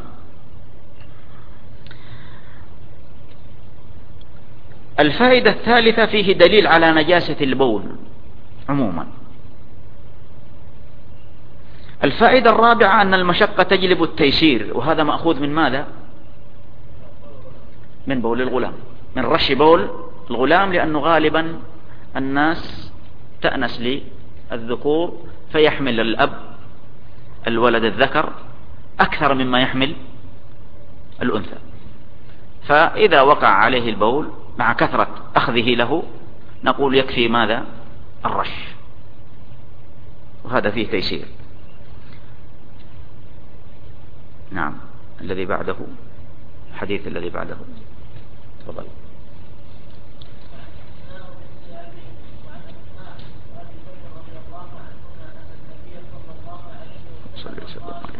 الفائدة الثالثة فيه دليل على نجاسة البول عموما. الفائدة الرابعة أن المشقة تجلب التيسير، وهذا مأخوذ من ماذا؟ من بول الغلام، من رش بول الغلام، لأنه غالبا الناس تأنس للذكور فيحمل الأب الولد الذكر أكثر مما يحمل الأنثى، فإذا وقع عليه البول مع كثرة أخذه له نقول يكفي ماذا؟ الرش، وهذا فيه تيسير. نعم. الذي بعده، الحديث الذي بعده، تفضل. صلى الله عليه وسلم.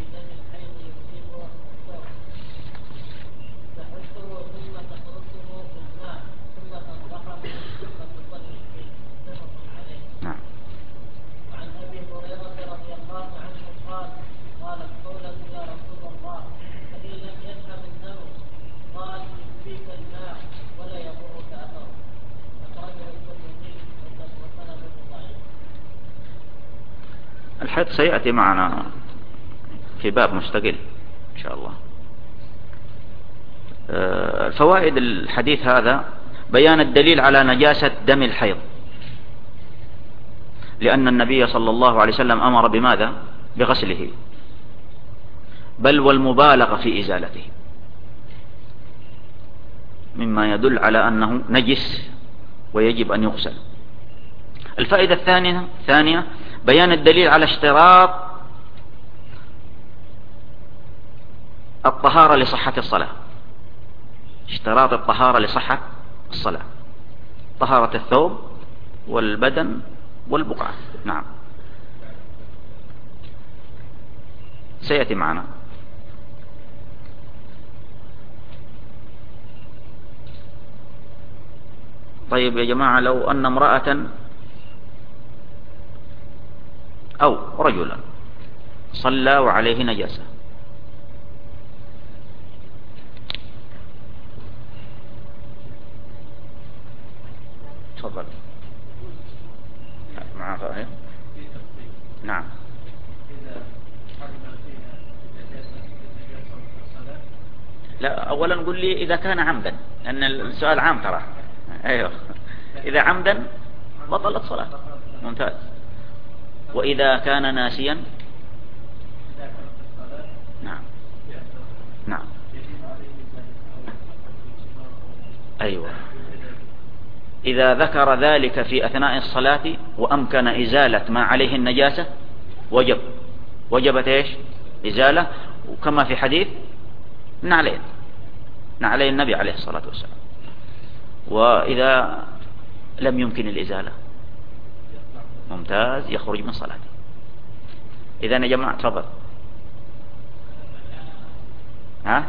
نعم. وعن أبي هريرة رضي الله عنه قال قالت قولة يا رسول الله فإن لم يذهب الدم قال يكفيك الماء ولا يضرك أثره. أخرجه الترمذي وسنده ضعيف. الحديث سيأتي معنا في باب مستقل إن شاء الله. فوائد الحديث هذا بيان الدليل على نجاسة دم الحيض، لأن النبي صلى الله عليه وسلم أمر بماذا؟ بغسله، بل والمبالغة في إزالته، مما يدل على أنه نجس ويجب أن يغسل. الفائدة الثانية بيان الدليل على اشتراط الطهارة لصحة الصلاة، اشتراط الطهارة لصحة الصلاة. طهارة الثوب والبدن والبقعة. نعم، سيأتي معنا. طيب يا جماعة، لو أن امرأة أو رجلا صلى وعليه نجاسة، تفضل معك. نعم. لا، أولا قل لي إذا كان عمدا، لأن السؤال عام ترى. أيوه، إذا عمدا بطلت صلاة. ممتاز. وإذا كان ناسيا؟ نعم. نعم. أيوه، إذا ذكر ذلك في أثناء الصلاة وأمكن إزالة ما عليه النجاسة وجبت إيش؟ إزالة، وكما في حديث نعلين النبي عليه الصلاة والسلام. وإذا لم يمكن الإزالة، ممتاز، يخرج من صلاته. إذن يا جماعة تفضل. ها؟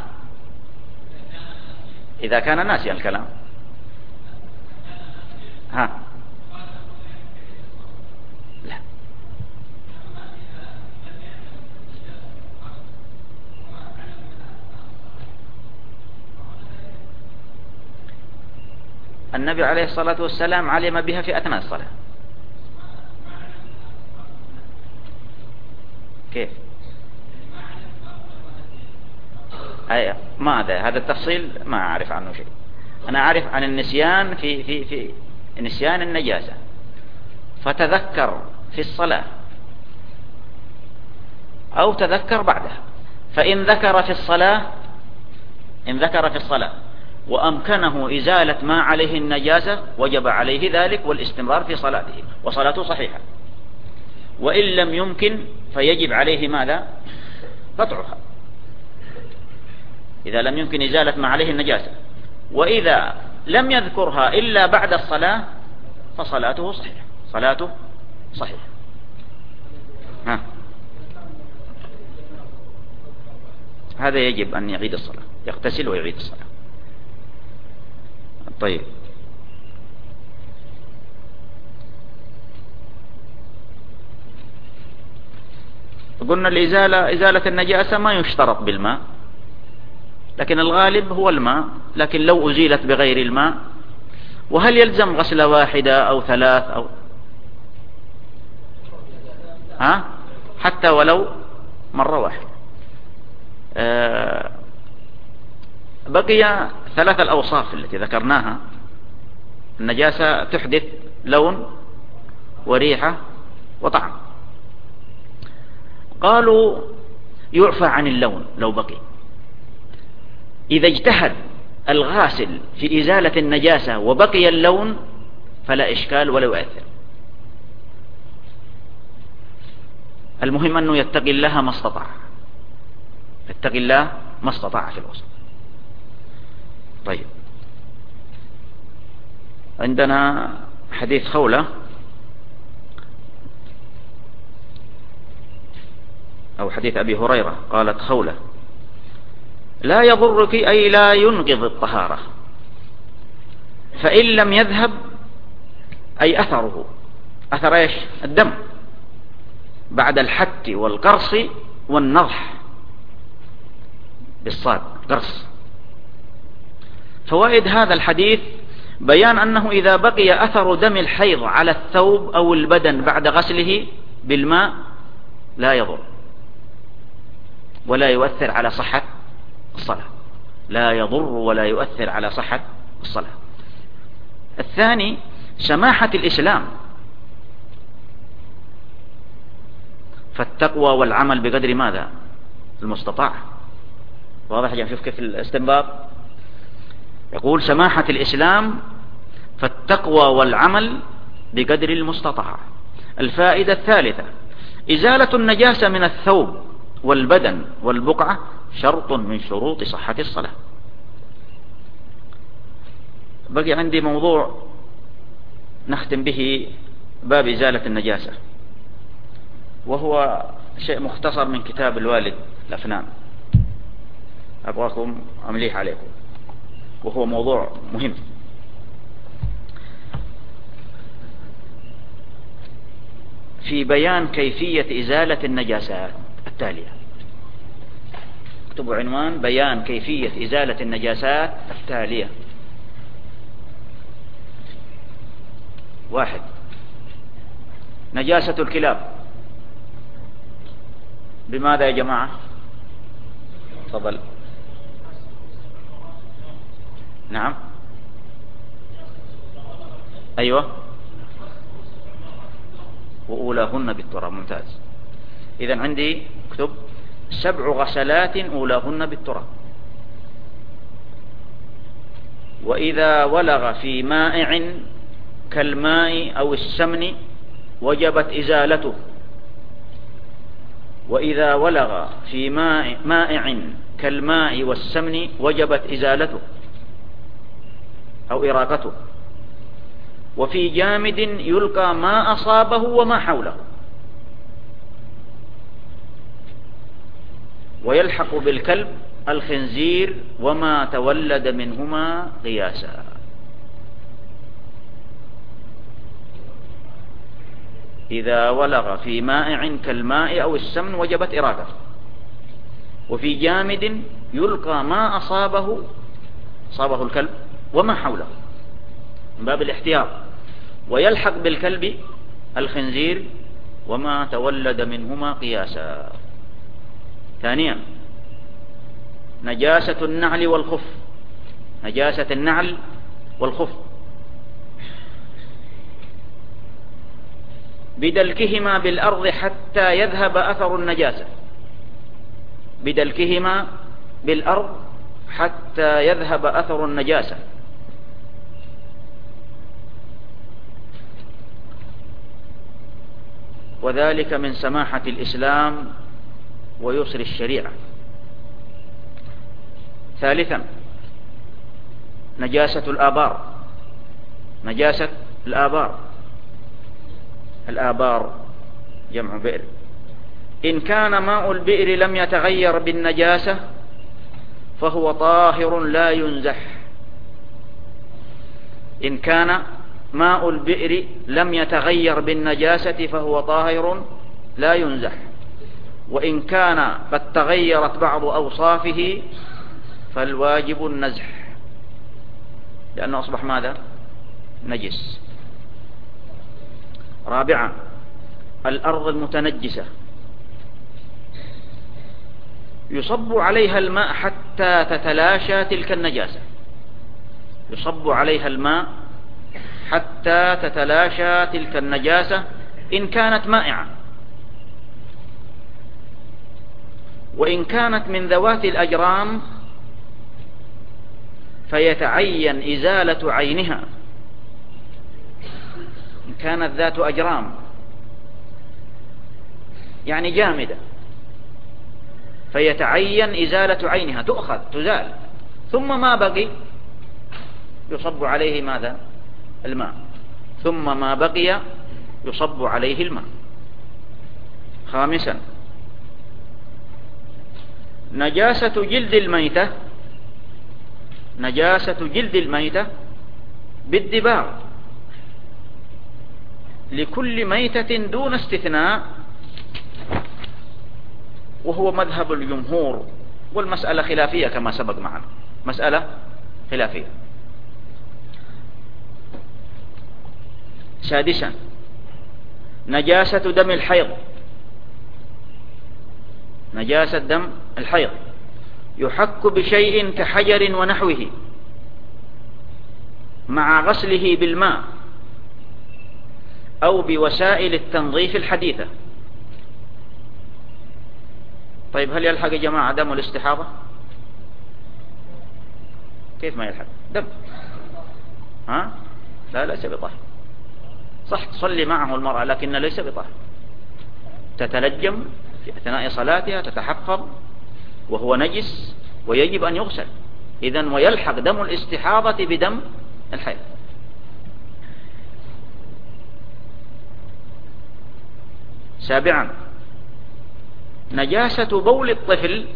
إذا كان ناسيا الكلام. ها؟ لا. النبي عليه الصلاة والسلام علم بها في أثناء الصلاة. كيف؟ هذا التفصيل ما أعرف عنه شيء. أنا أعرف عن النسيان في نسيان النجاسة، فتذكر في الصلاة أو تذكر بعدها. فإن ذكر في الصلاة وأمكنه إزالة ما عليه النجاسة وجب عليه ذلك والاستمرار في صلاته، وصلاته صحيحة. وإن لم يمكن فيجب عليه ماذا؟ قطعها، إذا لم يمكن إزالة ما عليه النجاسة. وإذا لم يذكرها إلا بعد الصلاة فصلاته صحيحة. ها. هذا يجب أن يعيد الصلاة، يغتسل ويعيد الصلاة. طيب، قلنا إزالة النجاسة ما يشترط بالماء، لكن الغالب هو الماء. لكن لو أزيلت بغير الماء، وهل يلزم غسلة واحدة أو ثلاث أو حتى ولو مرة واحدة؟ بقي 3 الأوصاف التي ذكرناها. النجاسة تحدث لون وريحة وطعم. قالوا يعفى عن اللون لو بقي. إذا اجتهد الغاسل في إزالة النجاسة وبقي اللون فلا إشكال ولا يؤثر. المهم أنه يتقي الله ما استطاع في الوصف. طيب، عندنا حديث خولة أو حديث أبي هريرة. قالت خولة: لا يضرك، أي لا ينقض الطهارة، فإن لم يذهب، أي أثره، أثر إيش؟ الدم بعد الحت والقرص والنضح بالصاد، قرص. فوائد هذا الحديث بيان أنه إذا بقي أثر دم الحيض على الثوب أو البدن بعد غسله بالماء لا يضر ولا يؤثر على صحة الصلاة. لا يضر ولا يؤثر على صحة الصلاة. الثاني سماحة الإسلام، فالتقوى والعمل بقدر ماذا؟ المستطاع. واضح يا؟ شوف كيف الاستنباط. يقول سماحة الإسلام، فالتقوى والعمل بقدر المستطاع. الفائدة الثالثة: إزالة النجاسة من الثوب والبدن والبقعة شرط من شروط صحة الصلاة. بقي عندي موضوع نختم به باب إزالة النجاسة، وهو شيء مختصر من كتاب الوالد الأفنان، أبغاكم أمليح عليكم، وهو موضوع مهم. في بيان كيفية إزالة النجاسات التالية. اكتبوا عنوان: بيان كيفية إزالة النجاسات التالية. 1. نجاسة الكلاب. بماذا يا جماعة؟ تفضل. نعم. أيوة. وأولاهن بالتراب. ممتاز. إذن عندي اكتب 7 غسلات أولاهن بالتراب. وإذا ولغ في مائع كالماء أو السمن وجبت إزالته. وإذا ولغ في مائع كالماء والسمن وجبت إزالته أو إراقته. وفي جامد يلقى ما أصابه وما حوله. ويلحق بالكلب الخنزير وما تولد منهما قياسا. إذا ولغ في مائع كالماء أو السمن وجبت إراقته. وفي جامد يلقى ما أصابه الكلب وما حوله من باب الاحتياط. ويلحق بالكلب الخنزير وما تولد منهما قياسا. 2. نجاسة النعل والخف. نجاسة النعل والخف. بدلكهما بالأرض حتى يذهب أثر النجاسة. بدلكهما بالأرض حتى يذهب أثر النجاسة. وذلك من سماحة الإسلام ويسر الشريعة. 3. نجاسة الآبار. نجاسة الآبار. الآبار جمع بئر. إن كان ماء البئر لم يتغير بالنجاسة فهو طاهر لا ينزح. إن كان ماء البئر لم يتغير بالنجاسة فهو طاهر لا ينزح. وإن كان قد تغيرت بعض أوصافه فالواجب النزح، لأنه أصبح ماذا؟ نجس. 4. الأرض المتنجسة. يصب عليها الماء حتى تتلاشى تلك النجاسة. يصب عليها الماء حتى تتلاشى تلك النجاسة إن كانت مائعة. وإن كانت من ذوات الأجرام فيتعين إزالة عينها. إن كانت ذات أجرام يعني جامدة فيتعين إزالة عينها، تؤخذ تزال، ثم ما بقي يصب عليه ماذا؟ الماء. ثم ما بقي يصب عليه الماء. 5. نجاسة جلد الميتة. نجاسة جلد الميتة بالدباغ لكل ميتة دون استثناء، وهو مذهب الجمهور، والمسألة خلافية كما سبق معنا، مسألة خلافية. 6. نجاسة دم الحيض. نجاسة دم الحيض يحك بشيء كحجر ونحوه مع غسله بالماء أو بوسائل التنظيف الحديثة. طيب هل يلحق يا جماعة دم الاستحاضة؟ كيف ما يلحق دم؟ ها؟ لا، ليس بطاهر. صح تصلي معه المرأة لكن ليس بطاهر. تتلجم في أثناء صلاتها، تتحفظ، وهو نجس ويجب أن يغسل. إذن ويلحق دم الاستحاضة بدم الحيض. سابعا نجاسة بول الطفل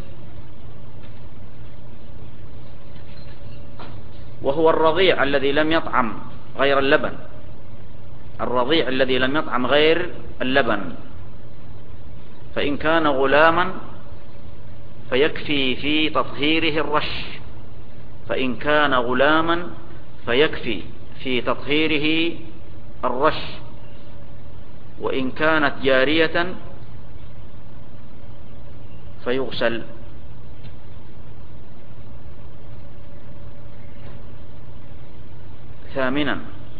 وهو الرضيع الذي لم يطعم غير اللبن، الرضيع الذي لم يطعم غير اللبن، فإن كان غلاما فيكفي في تطهيره الرش، فإن كان غلاما فيكفي في تطهيره الرش، وإن كانت جارية فيغسل. ثامنا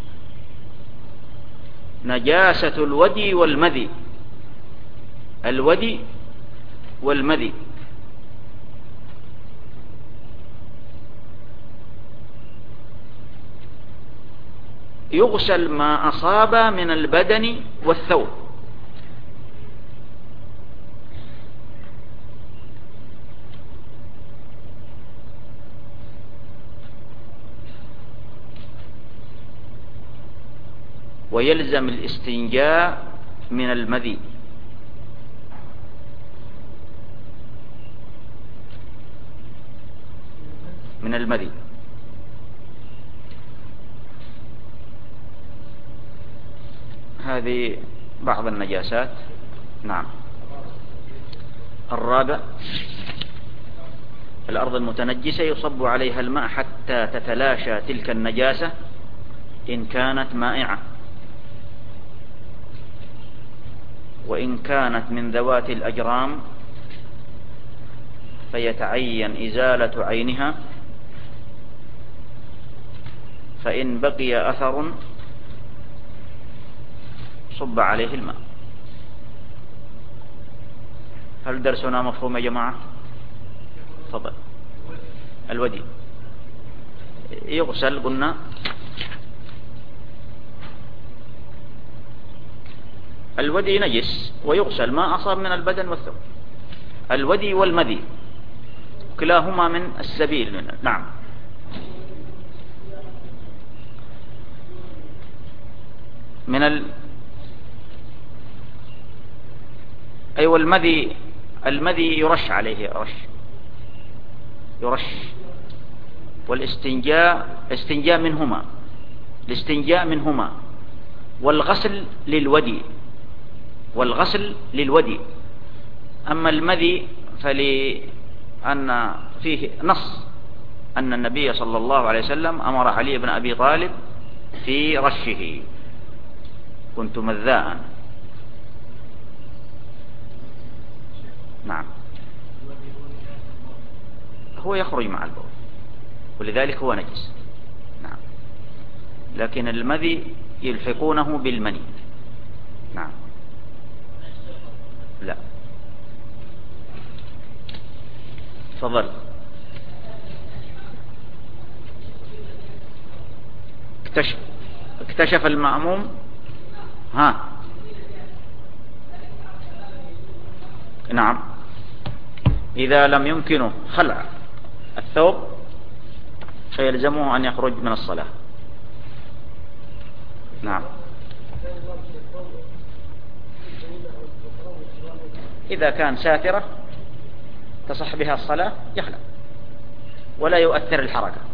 نجاسة الودي والمذي، الودي والمذي يغسل ما أصاب من البدن والثوب، ويلزم الاستنجاء من المذي. من المذي. هذه بعض النجاسات. نعم. الرابع الأرض المتنجسة يصب عليها الماء حتى تتلاشى تلك النجاسة إن كانت مائعة، وإن كانت من ذوات الأجرام فيتعين إزالة عينها، فإن بقي أثر صب عليه الماء. هل درسنا مفهوم يا جماعة؟ تفضل. الودي يغسل، قلنا الودي نجس ويغسل ما أصاب من البدن والثوب، الودي والمذي كلاهما من السبيل. نعم. من أيوة المذي يرش عليه يرش، والاستنجاء منهما، الاستنجاء منهما، والغسل للودي. أما المذي فلأن فيه نص أن النبي صلى الله عليه وسلم أمر علي بن أبي طالب في رشه، كنت مذاء. نعم. هو يخرج مع البول ولذلك هو نجس. نعم. لكن المذي يلحقونه بالمني. نعم. لا. تفضل. اكتشف المأموم. نعم. إذا لم يمكنه خلع الثوب فيلزمه أن يخرج من الصلاة. نعم. إذا كان ساترة تصح بها الصلاة يخلع ولا يؤثر الحركة.